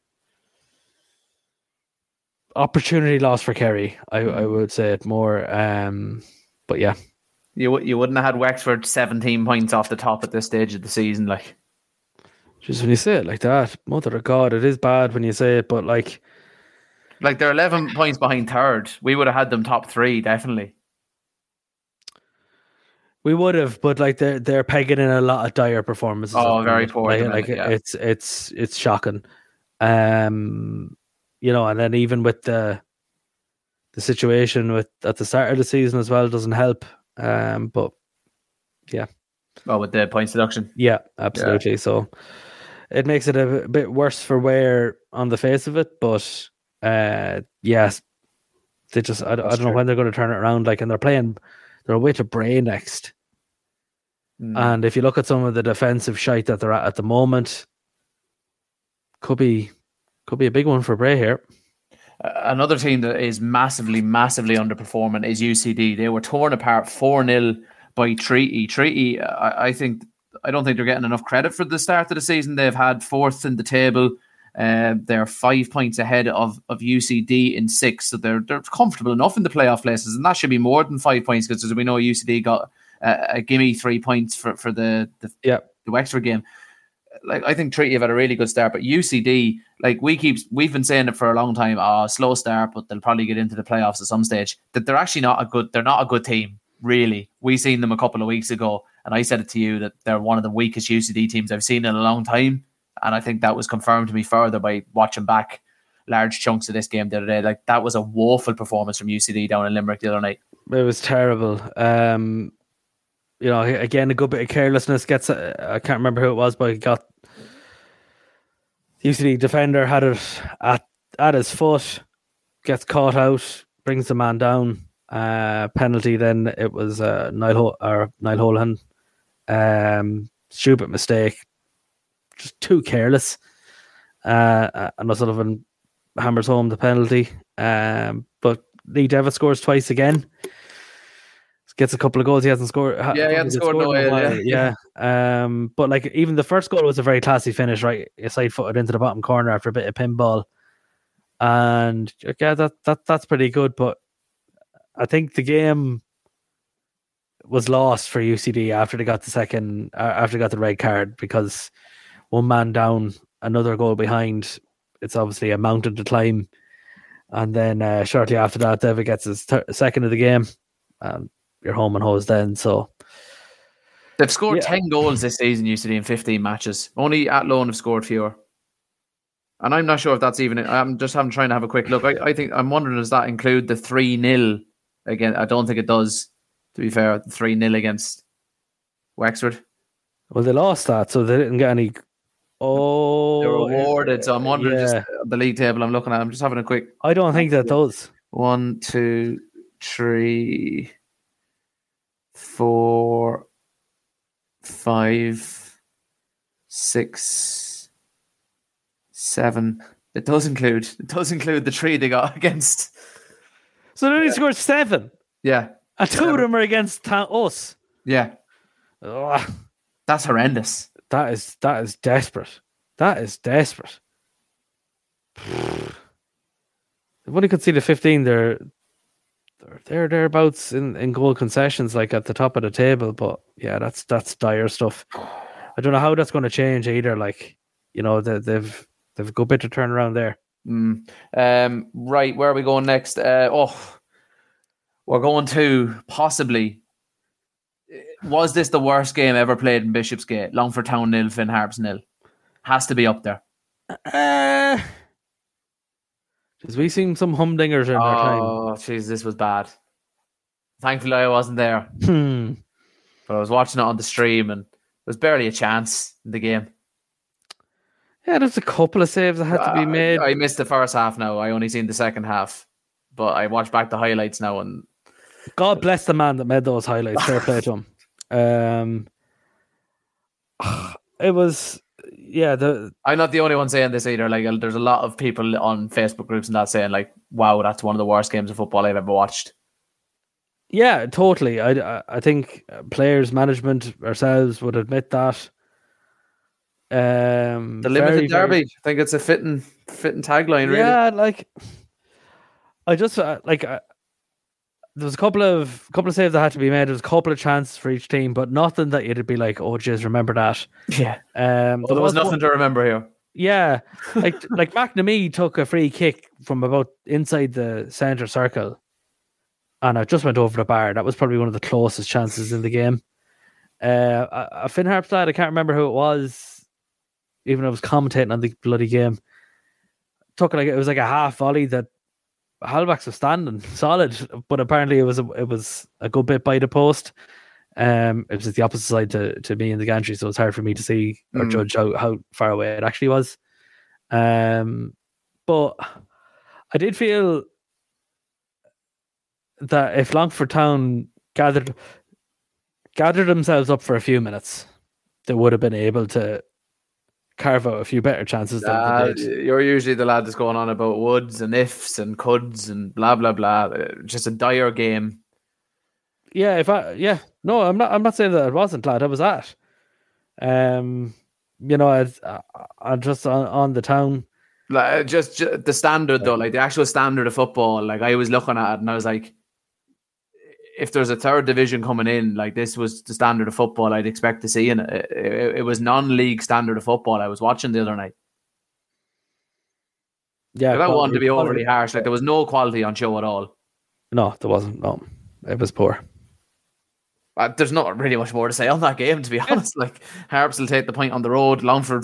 opportunity loss for Kerry. I would say it more. But yeah, you wouldn't have had Wexford 17 points off the top at this stage of the season, like. just when you say it like that, mother of God, it is bad when you say it, but like they're 11 points behind third. We would have had them top 3 definitely. we would have, but like they're pegging in a lot of dire performances. Oh, very poor. It's shocking. And then even with the situation at the start of the season as well doesn't help. But yeah. Well, with the points deduction. Yeah, absolutely. Yeah. So it makes it a bit worse for Ware on the face of it, but yes, they just I don't know when they're going to turn it around. Like, and they're away to Bray next. And if you look at some of the defensive shite that they're at the moment, could be a big one for Bray here. Another team that is massively underperforming is UCD. They were torn apart 4-0 by Treaty. Treaty, I don't think they're getting enough credit for the start of the season. They've had 4th in the table. They're 5 points ahead of UCD in 6th, so they're comfortable enough in the playoff places, and that should be more than 5 points because, as we know, UCD got a gimme 3 points for the Wexford game. Like, I think Treaty have had a really good start, but UCD, like we've been saying it for a long time. Slow start, but they'll probably get into the playoffs at some stage. That they're actually not a good team, really. We seen them a couple of weeks ago, and I said it to you that they're one of the weakest UCD teams I've seen in a long time, and I think that was confirmed to me further by watching back large chunks of this game the other day. Like, that was a woeful performance from UCD down in Limerick the other night. It was terrible. Again, a good bit of carelessness gets. I can't remember who it was, but he got the UCD defender had it at his foot, gets caught out, brings the man down. Penalty. Then it was Niall Holohan. Stupid mistake, just too careless. And O'Sullivan hammers home the penalty. But Lee Devitt scores twice again. Gets a couple of goals. He hasn't scored. He hasn't scored in a while. Yeah. But like, even the first goal was a very classy finish, right? Side footed into the bottom corner after a bit of pinball, and yeah, that's pretty good. But I think the game was lost for UCD after they got the red card, because one man down, another goal behind. It's obviously a mountain to climb, and then shortly after that, Devitt gets his second of the game, and you're home and hose then. So they've scored 10 goals this season, UCD, in 15 matches. Only Athlone have scored fewer. And I'm not sure if that's even it. I'm trying to have a quick look. I think I'm wondering, does that include the 3-0 again? I don't think it does, to be fair. 3-0 against Wexford. Well, they lost that, so they didn't get any. Oh, they were awarded. So I'm wondering, just the league table I'm looking at. I'm just having a quick. I don't think that does. 1, 2, 3, 4, 5, 6, 7. It does include the 3 they got against. So they only scored 7. Yeah, and 2 of them are against us. Yeah, that's horrendous. That is desperate. That is desperate. If only could see the 15. They're thereabouts in goal concessions, like at the top of the table. But yeah, that's dire stuff. I don't know how that's going to change either. Like, they've a good bit to turn around there. Right, where are we going next? We're going to possibly. Was this the worst game ever played in Bishopsgate? Longford Town 0, Finn Harps 0. Has to be up there. Because we seen some humdingers in our time. Oh, jeez, this was bad. Thankfully, I wasn't there. But I was watching it on the stream, and there was barely a chance in the game. Yeah, there's a couple of saves that had to be made. I missed the first half now. I only seen the second half. But I watched back the highlights now, and God bless the man that made those highlights. Fair play to him. It was, I'm not the only one saying this either. Like, there's a lot of people on Facebook groups and that saying, like, "Wow, that's one of the worst games of football I've ever watched." Yeah, totally. I think players, management, ourselves would admit that. The limited derby. I think it's a fitting tagline. Really. Yeah, like I just like there was a couple of saves that had to be made. There was a couple of chances for each team, but nothing that you'd be like, "Oh, geez, remember that." Yeah. There was nothing to remember here. Yeah, like McNamee took a free kick from about inside the centre circle, and it just went over the bar. That was probably one of the closest chances in the game. A Finn Harps lad, I can't remember who it was, even though I was commentating on the bloody game. It was like a half volley that Halifax was standing solid, but apparently it was a good bit by the post. It was at the opposite side to me in the gantry, so it's hard for me to see or judge how far away it actually was. But I did feel that if Longford Town gathered themselves up for a few minutes, they would have been able to carve out a few better chances than they did. You're usually the lad that's going on about woulds and ifs and coulds and blah blah blah. Just a dire game. Yeah, no, I'm not saying that it wasn't, lad. I was at. I'm just on the town. Like just the standard though, like the actual standard of football. Like I was looking at it and I was like, if there's a third division coming in, like this was the standard of football I'd expect to see, and it was non-league standard of football I was watching the other night. Yeah, I don't want to be overly harsh. Like there was no quality on show at all. No, there wasn't. No, it was poor. There's not really much more to say on that game, to be honest. Like Harps will take the point on the road. Longford,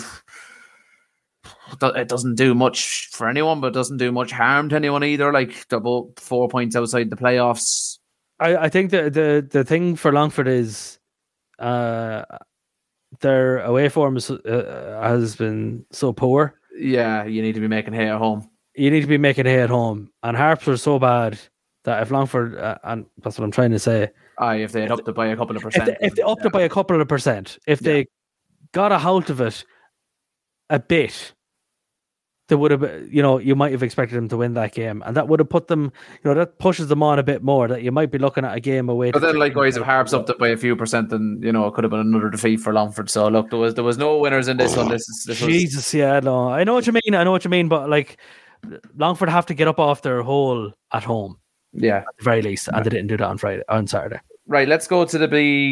it doesn't do much for anyone, but it doesn't do much harm to anyone either. Like they're both 4 points outside the playoffs. I think the thing for Longford is their away form has been so poor. Yeah, you need to be making hay at home. And Harps were so bad that if Longford, and that's what I'm trying to say. If they had upped it by a couple of percent. If they upped it by a couple of percent, if they got a hold of it a bit, they would have, you might have expected them to win that game, and that would have put them, that pushes them on a bit more. That you might be looking at a game away. But then, likewise, if Harps upped it by a few percent, then it could have been another defeat for Longford. So look, there was no winners in this one. Jesus, yeah, no, I know what you mean, but like Longford have to get up off their hole at home. Yeah, at the very least, and they didn't do that on Saturday. Right, let's go to the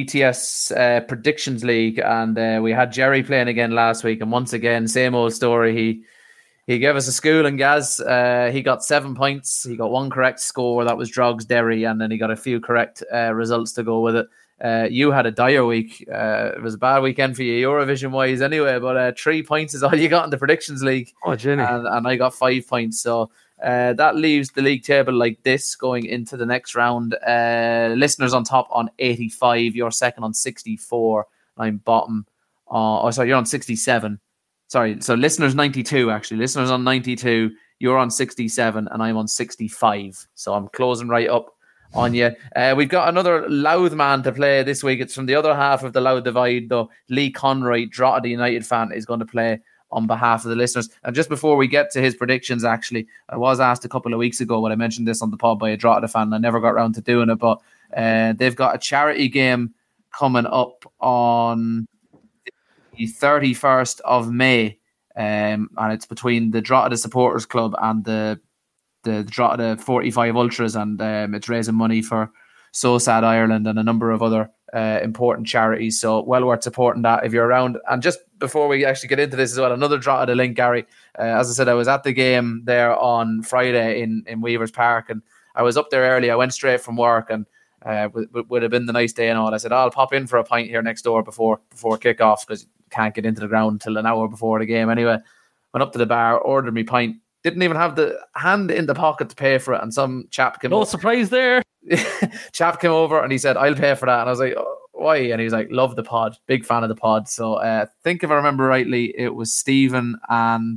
BTS Predictions League, and we had Jerry playing again last week, and once again, same old story. He gave us a school and Gaz. He got 7 points. He got one correct score. That was Drogs Derry, and then he got a few correct results to go with it. You had a dire week. It was a bad weekend for you, Eurovision-wise anyway, but 3 points is all you got in the Predictions League. Oh, Jenny. And I got 5 points, so... that leaves the league table like this going into the next round. Listeners on top on 85. You're second on 64. I'm bottom. You're on 67. Sorry, so listeners 92 actually. Listeners on 92. You're on 67 and I'm on 65. So I'm closing right up on you. We've got another Louth man to play this week. It's from the other half of the Louth divide though. Lee Conroy, Drogheda United fan, is going to play on behalf of the listeners. And just before we get to his predictions, actually, I was asked a couple of weeks ago when I mentioned this on the pod by a Drogheda fan, and I never got around to doing it, but they've got a charity game coming up on the 31st of May, and it's between the Drogheda Supporters Club and the Drogheda 45 Ultras, and it's raising money for So Sad Ireland and a number of other important charities, so well worth supporting that if you're around. And just before we actually get into this as well, another Drogheda link, Gary. As I said, I was at the game there on Friday in Weavers Park, and I was up there early. I went straight from work, and would have been the nice day and all. I said, I'll pop in for a pint here next door before kick-off, because you can't get into the ground till an hour before the game anyway. Went up to the bar, ordered me pint, didn't even have the hand in the pocket to pay for it, and some chap came over. Surprise there. Chap came over and he said, I'll pay for that. And I was like, oh, why? And he was like, love the pod, big fan of the pod. So I think if I remember rightly, it was Stephen and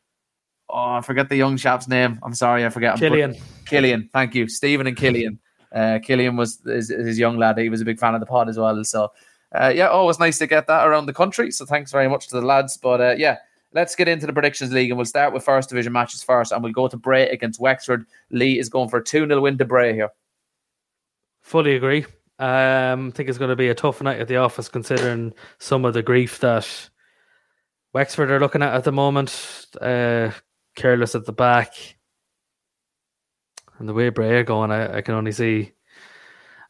I forget the young chap's name. I'm sorry, I forget. Killian, thank you. Stephen and Killian. Killian was his young lad. He was a big fan of the pod as well. So always nice to get that around the country. So thanks very much to the lads. But let's get into the Predictions League, and we'll start with First Division matches first, and we'll go to Bray against Wexford. Lee is going for a 2-0 win to Bray here. Fully agree. I think it's going to be a tough night at the office, considering some of the grief that Wexford are looking at the moment. Careless at the back. And the way Bray are going, I can only see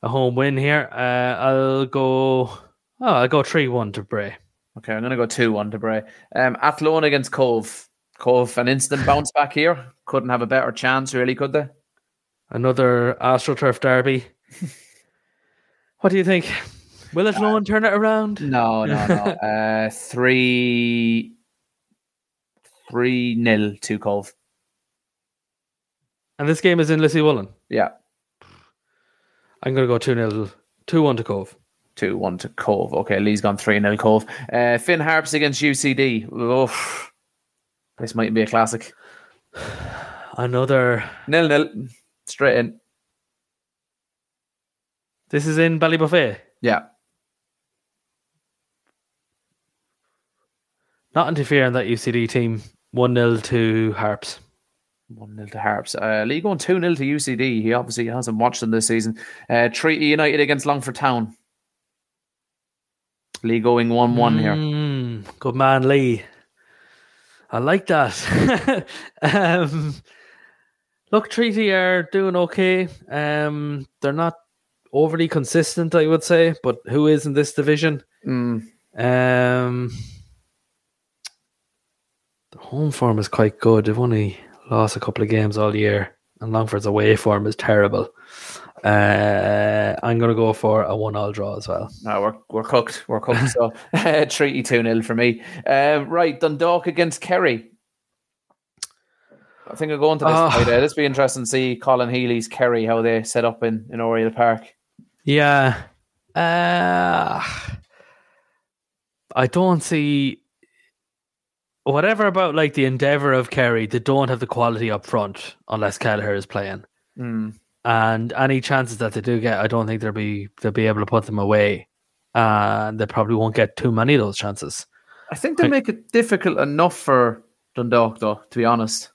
a home win here. I'll go 3-1 to Bray. Okay, I'm going to go 2-1 to Bray. Athlone against Cove. Cove, an instant bounce back here. Couldn't have a better chance, really, could they? Another AstroTurf derby. What do you think? Will Athlone turn it around? No. 3-0 to Cove. And this game is in Lissy Woolen? Yeah. I'm going to go 2-0, 2-1 to Cove. 2-1 to Cove. Okay, Lee's gone 3-0 Cove. Finn Harps against UCD. Oof. This might be a classic. Another 0-0. Straight in. This is in Ballybuffet? Yeah. Not interfering that UCD team. 1-0 to Harps. 1-0 to Harps. Lee going 2-0 to UCD. He obviously hasn't watched them this season. Treaty United against Longford Town. Lee going 1-1 here. Good man, Lee. I like that. Look, Treaty are doing okay. They're not overly consistent, I would say, but who is in this division? The home form is quite good. They've only lost a couple of games all year, and Longford's away form is terrible. I'm going to go for a 1-1 draw as well. No, we're cooked. We're cooked. So Treaty 2-0 for me. Right, Dundalk against Kerry. I think I'll go into this Friday. This will be interesting to see Colin Healy's Kerry, how they set up in Oriel Park. Yeah. I don't see... Whatever about like the endeavour of Kerry, they don't have the quality up front unless Kelleher is playing. And any chances that they do get, I don't think they'll be able to put them away. And they probably won't get too many of those chances. I think they make it difficult enough for Dundalk, though, to be honest.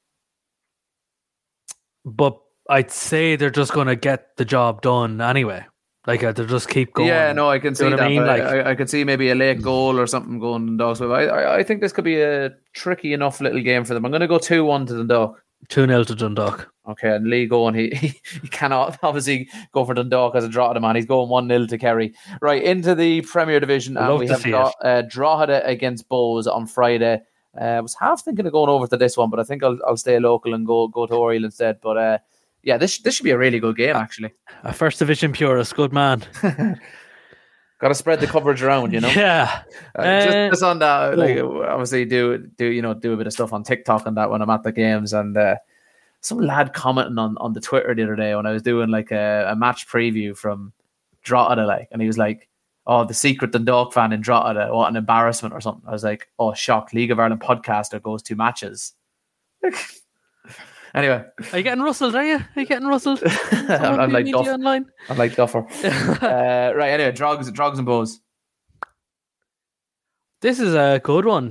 But I'd say they're just going to get the job done anyway. Like, they'll just keep going. Yeah, no, I can see that. I mean? I could see maybe a late goal or something going Dundalk's way. I think this could be a tricky enough little game for them. I'm going to go 2-1 to Dundalk. 2-0 to Dundalk. Okay, and Lee going, he cannot obviously go for Dundalk as a draw to the man. He's going 1-0 to Kerry. Right, into the Premier Division, and we have got Drogheda against Bows on Friday. I was half thinking of going over to this one, but I think I'll stay local and go to Oriel instead. But yeah, this should be a really good game, actually. A First Division purist, good man. Got to spread the coverage around, you know. Yeah. Just on that, like, obviously do a bit of stuff on TikTok and that when I'm at the games, and some lad commenting on the Twitter the other day when I was doing like a match preview from Drogheda, like, and he was like, "Oh, the secret Dundalk fan in Drogheda, what an embarrassment," or something. I was like, "Oh, shock! League of Ireland podcaster goes to matches." Anyway, are you getting rustled? Are you getting rustled? I'm like Duff. Online? I'm like Duffer. Right. Anyway, Drogs and Bows. This is a good one.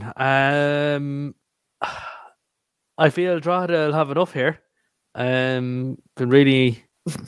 I feel Drogheda will have enough here. Been really.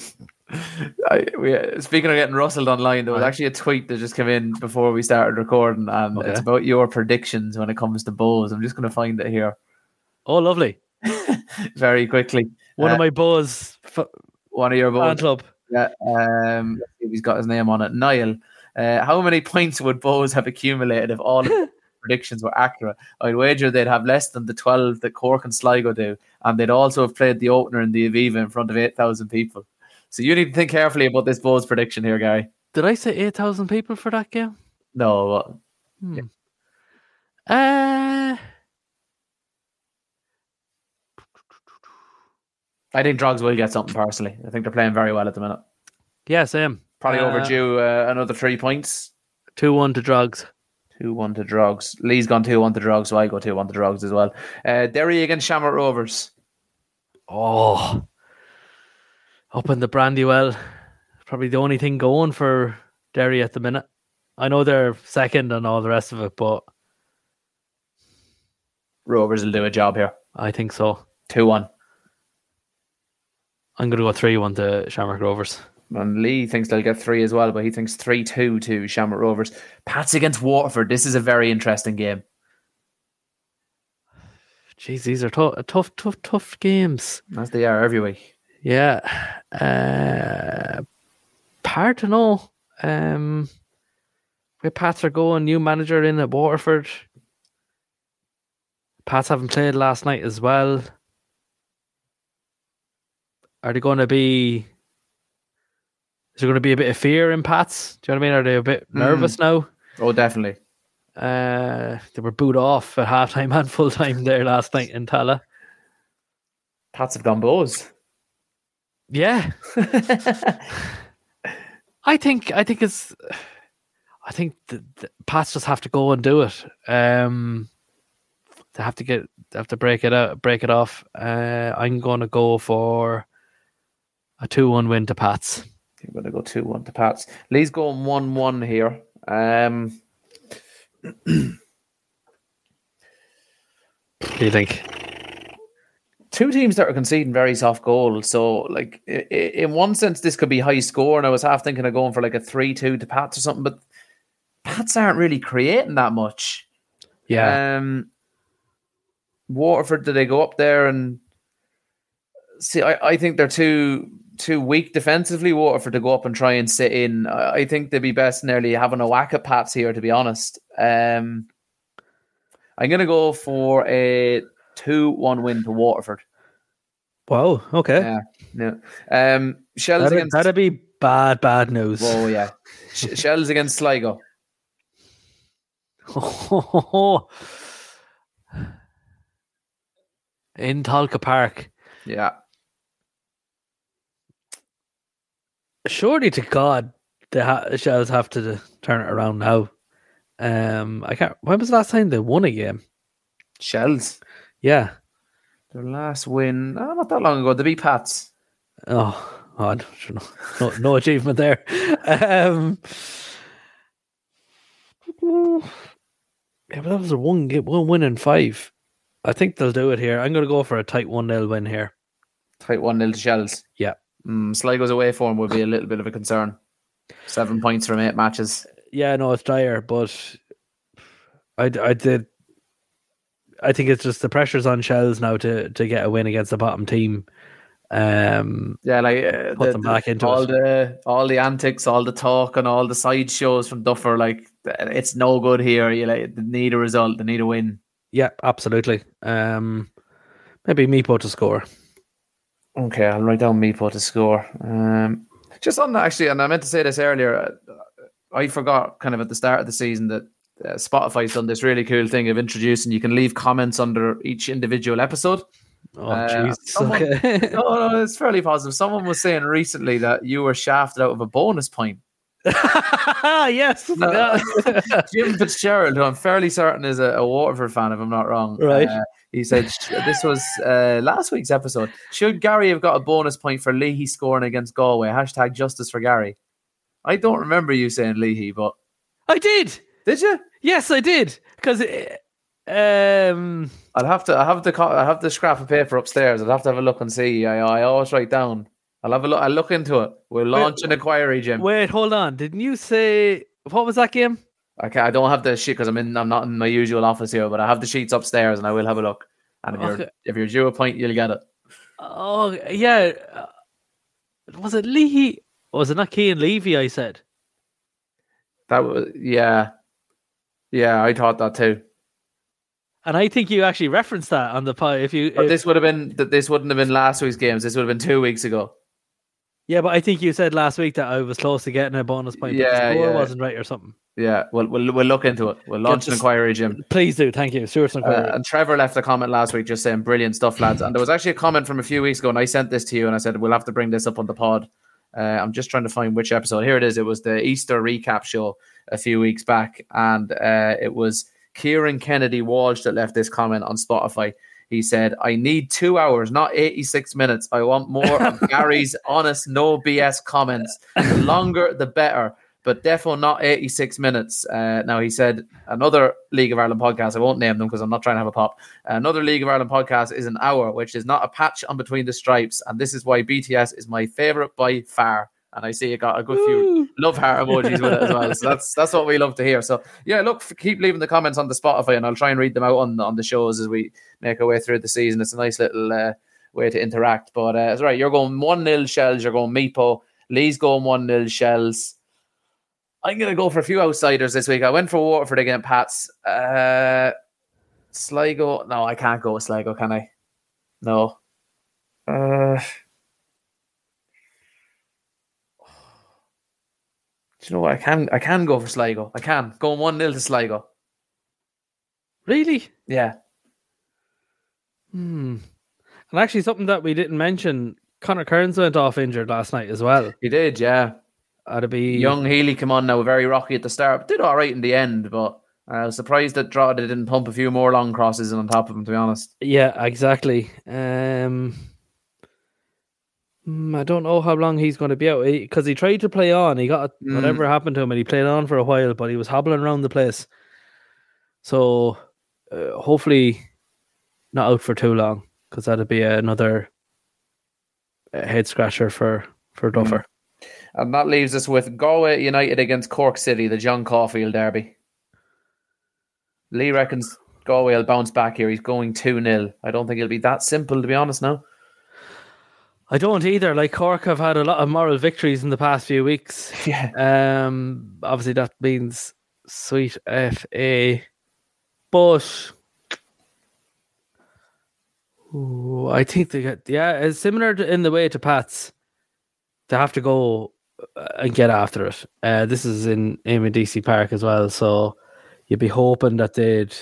Speaking of getting rustled online, there was actually a tweet that just came in before we started recording, and it's about your predictions when it comes to Bows. I'm just going to find it here. Oh, lovely. Very quickly. One of my Bows. One of your Bows. Club. Yeah. He's got his name on it. Niall. How many points would Bows have accumulated if all of the predictions were accurate? I'd wager they'd have less than the 12 that Cork and Sligo do, and they'd also have played the opener in the Aviva in front of 8,000 people. So you need to think carefully about this Bows prediction here, Gary. Did I say 8,000 people for that game? No. I think Drogs will get something personally. I think they're playing very well at the minute. Yeah, same. Probably overdue another 3 points. 2-1 to Drogs. 2-1 to Drogs. Lee's gone 2-1 to Drogs, so I go 2-1 to Drogs as well. Derry against Shamrock Rovers. Oh, up in the Brandywell. Probably the only thing going for Derry at the minute. I know they're second and all the rest of it, but Rovers will do a job here. I think so. 2-1. I'm going to go 3-1 to Shamrock Rovers. And Lee thinks they'll get 3 as well, but he thinks 3-2 to Shamrock Rovers. Pats against Waterford. This is a very interesting game. Jeez, these are tough games. As they are every week. Yeah. hard to know. Where Pats are going, new manager in at Waterford. Pats haven't played last night as well. Are they going to be? Is there going to be a bit of fear in Pats? Do you know what I mean? Are they a bit nervous now? Oh, definitely. They were booed off at halftime and full time there last night in Tala. Pats have gone bows. Yeah. I think the Pats just have to go and do it. They have to break it off. I'm going to go for a 2-1 win to Pats. I'm going to go 2-1 to Pats. Lee's going 1-1 here. What do you think? Two teams that are conceding very soft goals. So, like, in one sense, this could be high score, and I was half thinking of going for like a 3-2 to Pats or something, but Pats aren't really creating that much. Yeah. Waterford, do they go up there and see? I think they're too weak defensively, Waterford, to go up and try and sit in. I think they'd be best nearly having a whack at Pats here, to be honest. I'm going to go for a 2-1 win to Waterford. Wow. Okay. Yeah. Shells that'd be bad news. Oh yeah. Shells against Sligo. In Tolka Park. Yeah. Surely to God, the Shells have to turn it around now. I can't. When was the last time they won a game? Shells. Yeah. Their last win, not that long ago. They beat Pats. Oh, I don't know. No achievement there. Yeah, but that was a one win in 5. I think they'll do it here. I'm going to go for a tight 1-0 win here. Tight 1-0 to Shells. Yeah. Sligo's away form would be a little bit of a concern. 7 points from 8 matches. Yeah, no, it's dire, but I think it's just the pressure's on Shells now to get a win against the bottom team. Put them back into all the antics, all the talk, and all the side shows from Duffer. Like, it's no good here. They need a result. They need a win. Yeah, absolutely. Maybe Meepo to score. Okay, I'll write down Meepo to score. Just on that, actually, and I meant to say this earlier. I forgot kind of at the start of the season that Spotify's done this really cool thing of introducing. You can leave comments under each individual episode. Oh, jeez. Okay. No, it's fairly positive. Someone was saying recently that you were shafted out of a bonus point. Yes. No, Jim Fitzgerald, who I'm fairly certain is a Waterford fan, if I'm not wrong. Right. He said, this was last week's episode. Should Gary have got a bonus point for Leahy scoring against Galway? # justice for Gary. I don't remember you saying Leahy, but I did. Did you? Yes, I did. Because I'll have to scrap a paper upstairs. I'll have to have a look and see. I always write down. I'll have a look. I'll look into it. We'll launch an inquiry, Jim. Wait, hold on. Didn't you say what was that game? Okay, I don't have the sheet because I'm not in my usual office here, but I have the sheets upstairs and I will have a look. And if you're due a point, you'll get it. Oh yeah, was it Leahy? Was it not Cian Levy? I said that was yeah. I thought that too. And I think you actually referenced that on the pod. This wouldn't have been last week's games. This would have been 2 weeks ago. Yeah, but I think you said last week that I was close to getting a bonus point, but the score wasn't right or something. Yeah, we'll look into it. We'll launch an inquiry, Jim. Please do, thank you. Stuart's inquiry. And Trevor left a comment last week just saying brilliant stuff, lads. And there was actually a comment from a few weeks ago, and I sent this to you, and I said we'll have to bring this up on the pod. I'm just trying to find which episode. Here it is. It was the Easter recap show a few weeks back, and it was Kieran Kennedy Walsh that left this comment on Spotify. He said, I need 2 hours, not 86 minutes. I want more of Gary's honest, no BS comments. The longer, the better. But defo not 86 minutes. Now, he said, another League of Ireland podcast, I won't name them because I'm not trying to have a pop. Another League of Ireland podcast is an hour, which is not a patch on Between the Stripes. And this is why BTS is my favourite by far. And I see you got a good few love heart emojis with it as well. So that's what we love to hear. So yeah, look, keep leaving the comments on the Spotify and I'll try and read them out on the shows as we make our way through the season. It's a nice little way to interact. But it's right. You're going 1-0 Shells. You're going Meepo. Lee's going 1-0 Shells. I'm going to go for a few outsiders this week. I went for Waterford against Pats. Sligo. No, I can't go with Sligo, can I? No. Do you know what? I can go for Sligo. I can. Going 1-0 to Sligo. Really? Yeah. And actually, something that we didn't mention, Conor Kearns went off injured last night as well. He did, yeah. That'd be Young Healy come on now, very rocky at the start. Did all right in the end, but I was surprised that Drogheda didn't pump a few more long crosses on top of him, to be honest. Yeah, exactly. I don't know how long he's going to be out because he tried to play on. He got whatever happened to him, and he played on for a while, but he was hobbling around the place. So hopefully not out for too long, because that'd be another head scratcher for Duffer. And that leaves us with Galway United against Cork City, the John Caulfield derby. Lee reckons Galway will bounce back here. He's going 2-0. I don't think it'll be that simple, to be honest, now. I don't either. Like, Cork have had a lot of moral victories in the past few weeks. Yeah. Obviously, that means sweet FA. But I think they get, it's similar in the way to Pats. They have to go and get after it. This is in Eamon DC Park as well, so you'd be hoping that they'd,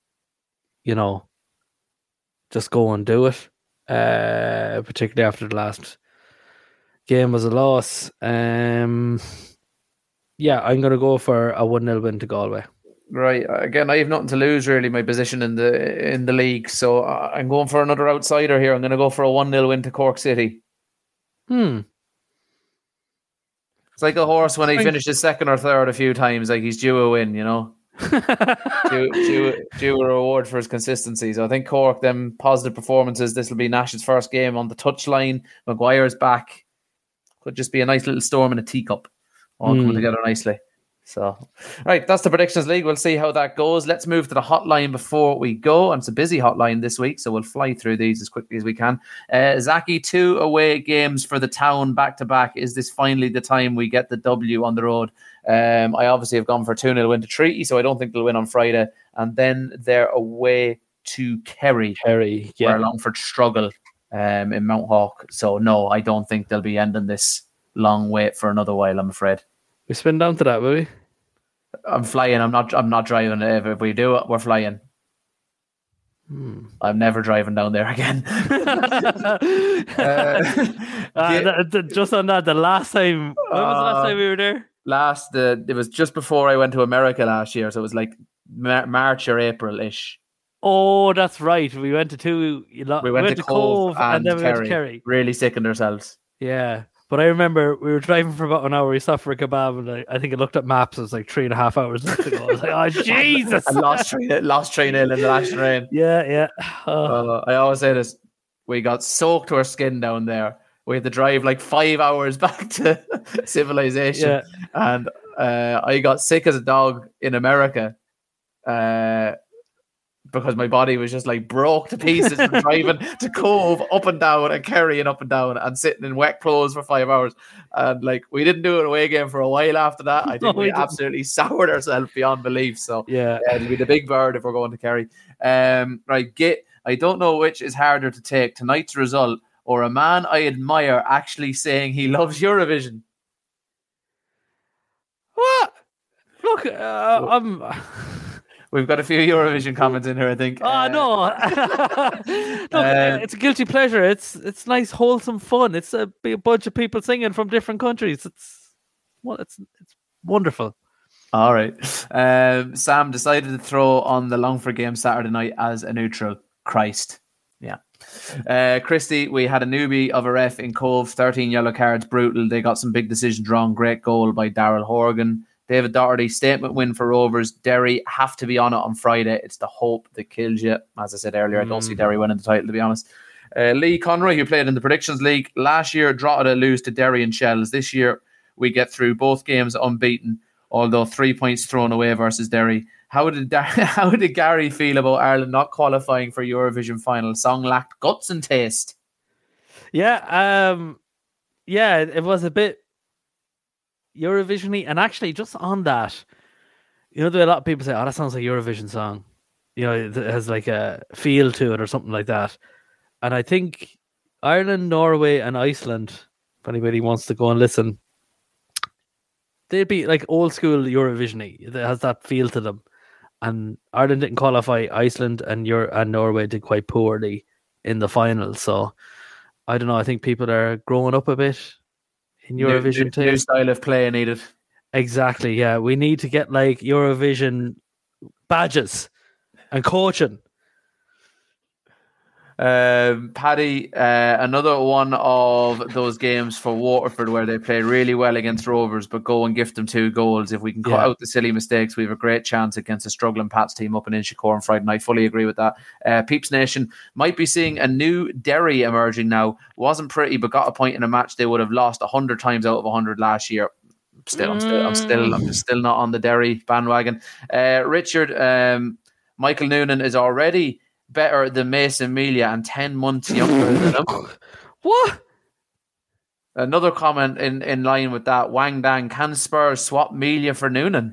just go and do it. Particularly after the last game was a loss. I'm going to go for a 1-0 win to Galway. Right. Again, I have nothing to lose, really, my position in the league. So I'm going for another outsider here. I'm going to go for a 1-0 win to Cork City. It's like a horse when he finishes second or third a few times, like he's due a win, due a reward for his consistency. So I think Cork, them positive performances, this will be Nash's first game on the touchline. Maguire's back. Could just be a nice little storm in a teacup. All coming together nicely. So, right, that's the Predictions League. We'll see how that goes. Let's move to the hotline before we go. And it's a busy hotline this week, so we'll fly through these as quickly as we can. Zaki, 2 away games for the Town back-to-back. Is this finally the time we get the W on the road? I obviously have gone for 2-0 win to Treaty, so I don't think they'll win on Friday. And then they're away to Kerry. Where Longford struggle in Mount Hawk. So, no, I don't think they'll be ending this long wait for another while, I'm afraid. We spin down to that, will we? I'm flying. I'm not driving. If we do it, we're flying. I'm never driving down there again. Just on that, the last time. When was the last time we were there? It was just before I went to America last year, so it was like March or April-ish. Oh, that's right. We went to two. We went to Cove and then we went to Kerry. Really sickened ourselves. Yeah. But I remember we were driving for about an hour. We stopped for a kebab, and I think I looked at maps. It was like 3.5 hours to go. I was like, "Oh Jesus!" I lost 3-0 in the last rain. Yeah. I always say this: we got soaked to our skin down there. We had to drive like 5 hours back to civilization, and I got sick as a dog in America. Because my body was just like broke to pieces from driving to Cove up and down and carrying up and down and sitting in wet clothes for 5 hours. And like, we didn't do an away game for a while after that. I think we absolutely soured ourselves beyond belief. So it'll be the big bird if we're going to Kerry. Right, I don't know which is harder to take, tonight's result or a man I admire actually saying he loves Eurovision. What? Look, We've got a few Eurovision comments in here, I think. No. Look, it's a guilty pleasure. It's nice, wholesome fun. It's a bunch of people singing from different countries. It's wonderful. All right. Sam decided to throw on the Longford game Saturday night as a neutral. Christ. Yeah. Christy, we had a newbie of a ref in Cove, 13 yellow cards, brutal. They got some big decisions wrong. Great goal by Daryl Horgan. David Doherty, statement win for Rovers. Derry have to be on it on Friday. It's the hope that kills you. As I said earlier, I don't see Derry winning the title, to be honest. Lee Conroy, who played in the Predictions League. Last year, Drogheda lose to Derry and Shells. This year, we get through both games unbeaten, although 3 points thrown away versus Derry. How did Gary feel about Ireland not qualifying for Eurovision final? Song lacked guts and taste. Yeah, it was a bit Eurovision-y. And actually, just on that, you know, there are a lot of people say, "Oh, that sounds like a Eurovision song." You know, it has like a feel to it or something like that. And I think Ireland, Norway, and Iceland, if anybody wants to go and listen, they'd be like old school Eurovision-y. It has that feel to them. And Ireland didn't qualify. Iceland and Norway did quite poorly in the final. So I don't know. I think people are growing up a bit in Eurovision too. New style of play needed. Exactly. Yeah, we need to get like Eurovision badges and coaching. Paddy, another one of those games for Waterford where they play really well against Rovers, but go and gift them 2 goals. If we can cut out the silly mistakes, we have a great chance against a struggling Pats team up in Inchicore on Friday night. Fully agree with that. Peeps Nation might be seeing a new Derry emerging now. Wasn't pretty, but got a point in a match they would have lost 100 times out of 100 last year. I'm still not on the Derry bandwagon. Richard, Michael Noonan is already better than Mason Melia and 10 months younger than him. What? Another comment in line with that. Wang Dang, can Spurs swap Melia for Noonan?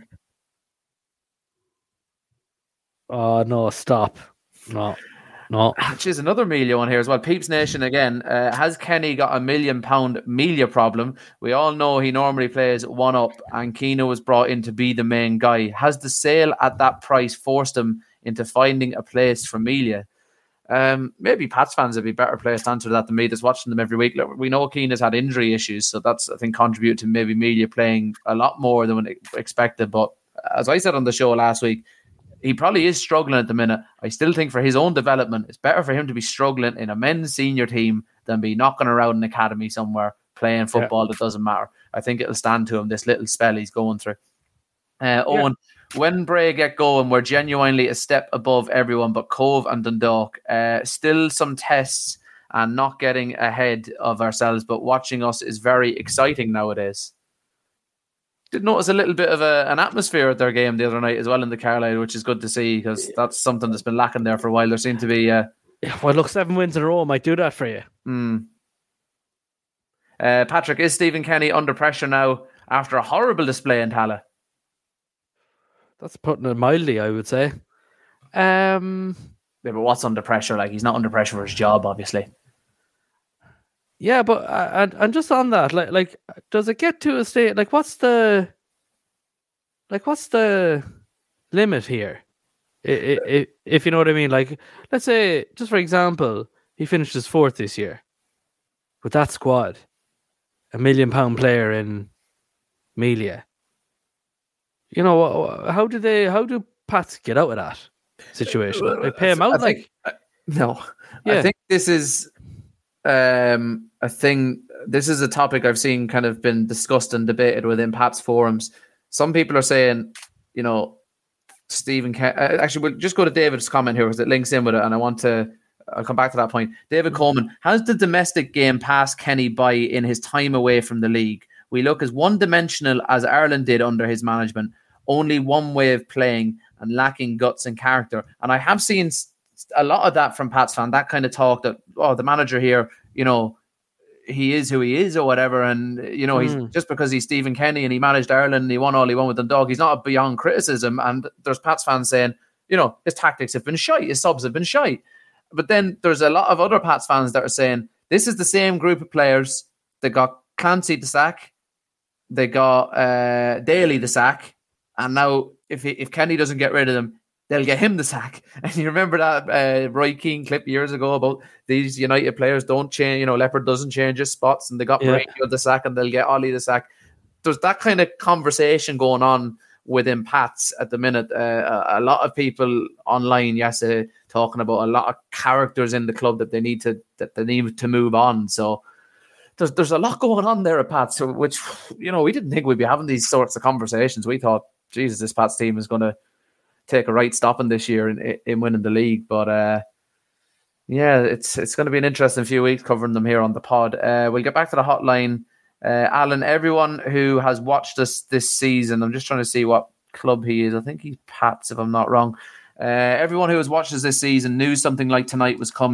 Oh, no, stop. No. Jeez, another Melia one here as well. Peeps Nation again. Has Kenny got £1 million Melia problem? We all know he normally plays one up and Keano was brought in to be the main guy. Has the sale at that price forced him into finding a place for Melia? Maybe Pats fans would be better placed to answer that than me that's watching them every week. Look, we know Keane has had injury issues, so that's, I think, contributed to maybe Melia playing a lot more than expected. But as I said on the show last week, he probably is struggling at the minute. I still think for his own development, it's better for him to be struggling in a men's senior team than be knocking around an academy somewhere playing football that doesn't matter. I think it'll stand to him, this little spell he's going through. Owen, when Bray get going, we're genuinely a step above everyone but Cove and Dundalk. Still some tests and not getting ahead of ourselves, but watching us is very exciting nowadays. Did notice a little bit of an atmosphere at their game the other night as well in the Carlisle, which is good to see because that's something that's been lacking there for a while. There seemed to be... well, look, 7 wins in a row might do that for you. Patrick, is Stephen Kenny under pressure now after a horrible display in Tala? That's putting it mildly, I would say. Yeah, but what's under pressure? Like, he's not under pressure for his job, obviously. Yeah, but and just on that, like, does it get to a state? Like, what's the limit here? If you know what I mean. Like, let's say, just for example, he finished his 4th this year with that squad, £1 million player in Melia. You know, how do Pats get out of that situation? They pay him out, no. Yeah. I think this is a thing. This is a topic I've seen kind of been discussed and debated within Pats forums. Some people are saying, you know, Stephen actually, we'll just go to David's comment here because it links in with it, and I'll come back to that point. David Coleman, has the domestic game passed Kenny by in his time away from the league? We look as one-dimensional as Ireland did under his management, only one way of playing and lacking guts and character. And I have seen a lot of that from Pats fan, that kind of talk that, the manager here, you know, he is who he is or whatever. And, you know, he's just because he's Stephen Kenny and he managed Ireland and he won all he won with Dundalk, he's not beyond criticism. And there's Pats fans saying, you know, his tactics have been shite, his subs have been shite. But then there's a lot of other Pats fans that are saying, this is the same group of players that got Clancy the sack, they got Daly the sack, and now if Kenny doesn't get rid of them, they'll get him the sack. And you remember that Roy Keane clip years ago about these United players don't change, you know, Leopard doesn't change his spots, and they got Mourinho the sack and they'll get Ollie the sack. There's that kind of conversation going on within Pats at the minute. A lot of people online yesterday talking about a lot of characters in the club that they need to move on. So there's a lot going on there at Pats, which, you know, we didn't think we'd be having these sorts of conversations. We thought, Jesus, this Pats team is going to take a right stopping this year in winning the league. But yeah, it's going to be an interesting few weeks covering them here on the pod. We'll get back to the hotline. Alan, everyone who has watched us this season, I'm just trying to see what club he is. I think he's Pats, if I'm not wrong. Everyone who has watched us this season knew something like tonight was coming.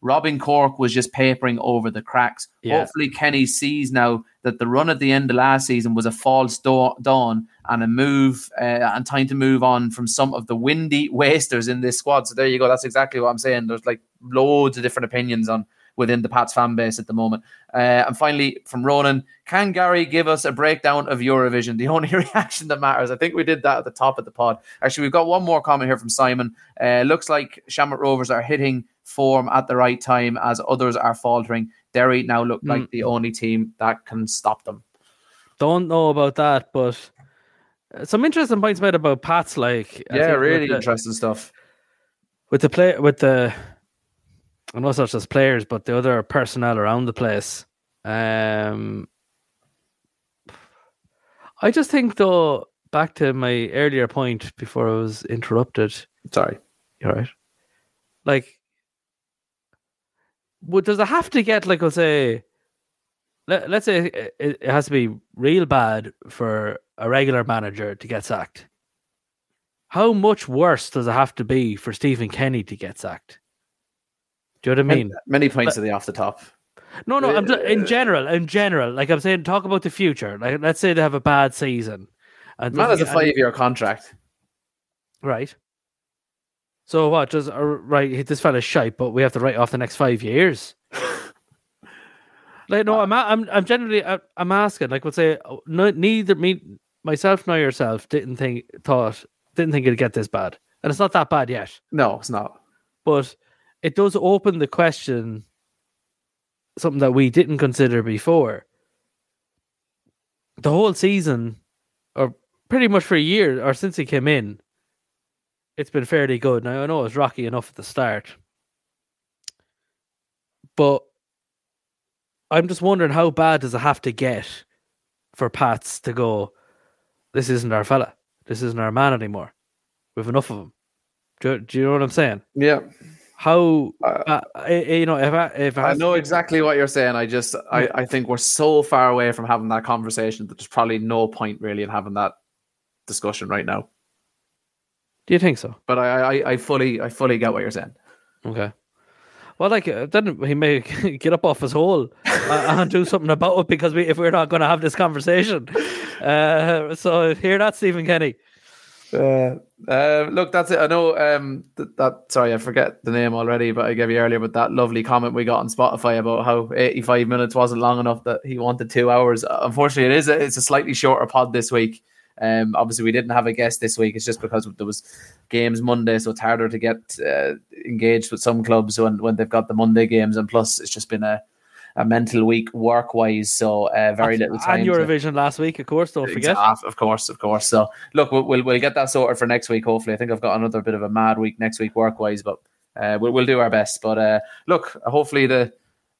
Robin Cork was just papering over the cracks. Yeah. Hopefully Kenny sees now that the run at the end of last season was a false dawn and a move and time to move on from some of the windy wasters in this squad. So there you go. That's exactly what I'm saying. There's like loads of different opinions on within the Pats fan base at the moment. And finally, from Ronan, can Gary give us a breakdown of Eurovision? The only reaction that matters. I think we did that at the top of the pod. Actually, we've got one more comment here from Simon. Looks like Shamrock Rovers are hitting form at the right time as others are faltering. Derry now look like the only team that can stop them. Don't know about that, but some interesting points made about Pats. Like, yeah, really interesting stuff. With the I know it's not just players, but the other personnel around the place. I just think, though, back to my earlier point before I was interrupted. Sorry. You're right. Like, does it have to get, like, let's say it has to be real bad for a regular manager to get sacked? How much worse does it have to be for Stephen Kenny to get sacked? Do you know what I mean? Many points of the off the top. No, I'm in general. Like I'm saying, talk about the future. Like, let's say they have a bad season. And man has a 5-year contract. Right. So what? This fella's shite, but we have to write off the next 5 years. Like, no, I'm generally asking. Like, let's say neither myself nor yourself didn't think it'd get this bad, and it's not that bad yet. No, it's not. But it does open the question, something that we didn't consider before. The whole season, or pretty much for a year, or since he came in, it's been fairly good. Now, I know it was rocky enough at the start, but I'm just wondering, how bad does it have to get for Pats to go, this isn't our fella, this isn't our man anymore, we've enough of him? Do you know what I'm saying? Yeah. How if I know exactly what you're saying. I think we're so far away from having that conversation that there's probably no point really in having that discussion right now. Do you think so? But I fully get what you're saying. Okay. Well, like, then he may get up off his hole and do something about it, because if we're not going to have this conversation. So hear that, Stephen Kenny. Look, that's it. I know sorry, I forget the name already, but I gave you earlier about that lovely comment we got on Spotify about how 85 minutes wasn't long enough, that he wanted 2 hours. Unfortunately, it's a slightly shorter pod this week. Obviously we didn't have a guest this week. It's just because there was games Monday, so it's harder to get engaged with some clubs when they've got the Monday games, and plus it's just been a mental week work-wise, so very little time. And Eurovision last week, of course, don't forget. Of course. So, look, we'll get that sorted for next week, hopefully. I think I've got another bit of a mad week next week work-wise, but we'll do our best. But, look, hopefully the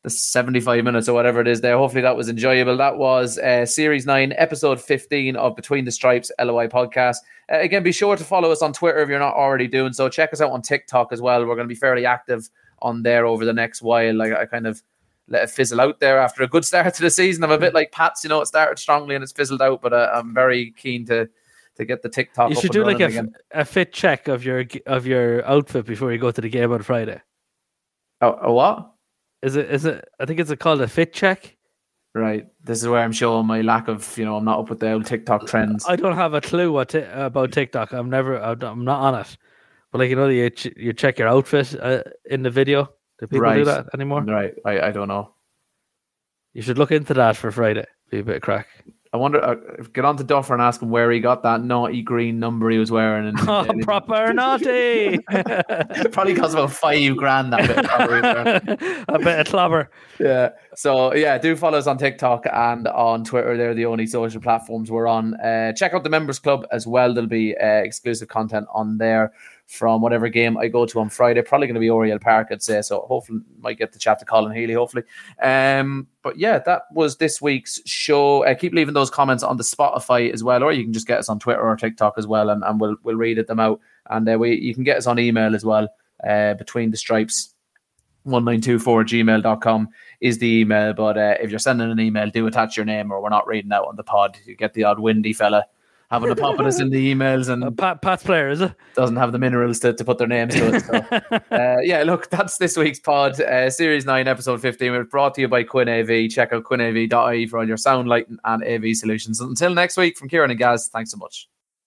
75 minutes or whatever it is there, hopefully that was enjoyable. That was Series 9, Episode 15 of Between the Stripes LOI podcast. Again, be sure to follow us on Twitter if you're not already doing so. Check us out on TikTok as well. We're going to be fairly active on there over the next while. Like, I kind of let it fizzle out there after a good start to the season. I'm a bit like Pats, it started strongly and it's fizzled out, but I'm very keen to get the TikTok. You should do like a fit check of your outfit before you go to the game on Friday. A what? Is it? I think it's called a fit check. Right. This is where I'm showing my lack of, I'm not up with the old TikTok trends. I don't have a clue about TikTok. I'm not on it. But you check your outfit in the video. Do people do that anymore? Right. I don't know. You should look into that for Friday. Be a bit of crack. I wonder, get on to Duffer and ask him where he got that naughty green number he was wearing. Proper naughty! Probably cost about $5,000 that bit. A bit of clobber. Yeah. So, do follow us on TikTok and on Twitter. They're the only social platforms we're on. Check out the Members Club as well. There'll be exclusive content on there from whatever game I go to on Friday. Probably going to be Oriel Park, I'd say. So hopefully might get to chat to Colin Healy, hopefully. But that was this week's show. Keep leaving those comments on the Spotify as well, or you can just get us on Twitter or TikTok as well, and we'll read them out. And you can get us on email as well. Between the Stripes 1924@gmail.com is the email. But if you're sending an email, do attach your name, or we're not reading out on the pod. You get the odd windy fella having a pop at us in the emails, and Pat's player, is it? Doesn't have the minerals to put their names to it. So. Yeah, look, that's this week's pod, Series 9, Episode 15. We're brought to you by Quinn AV. Check out quinnav.ie for all your sound, lighting and AV solutions. Until next week, from Kieran and Gaz, thanks so much.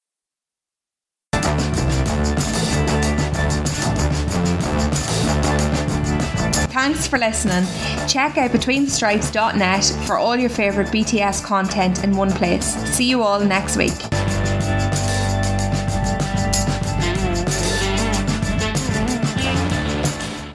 Thanks for listening. Check out betweenthestripes.net for all your favourite BTS content in one place. See you all next week.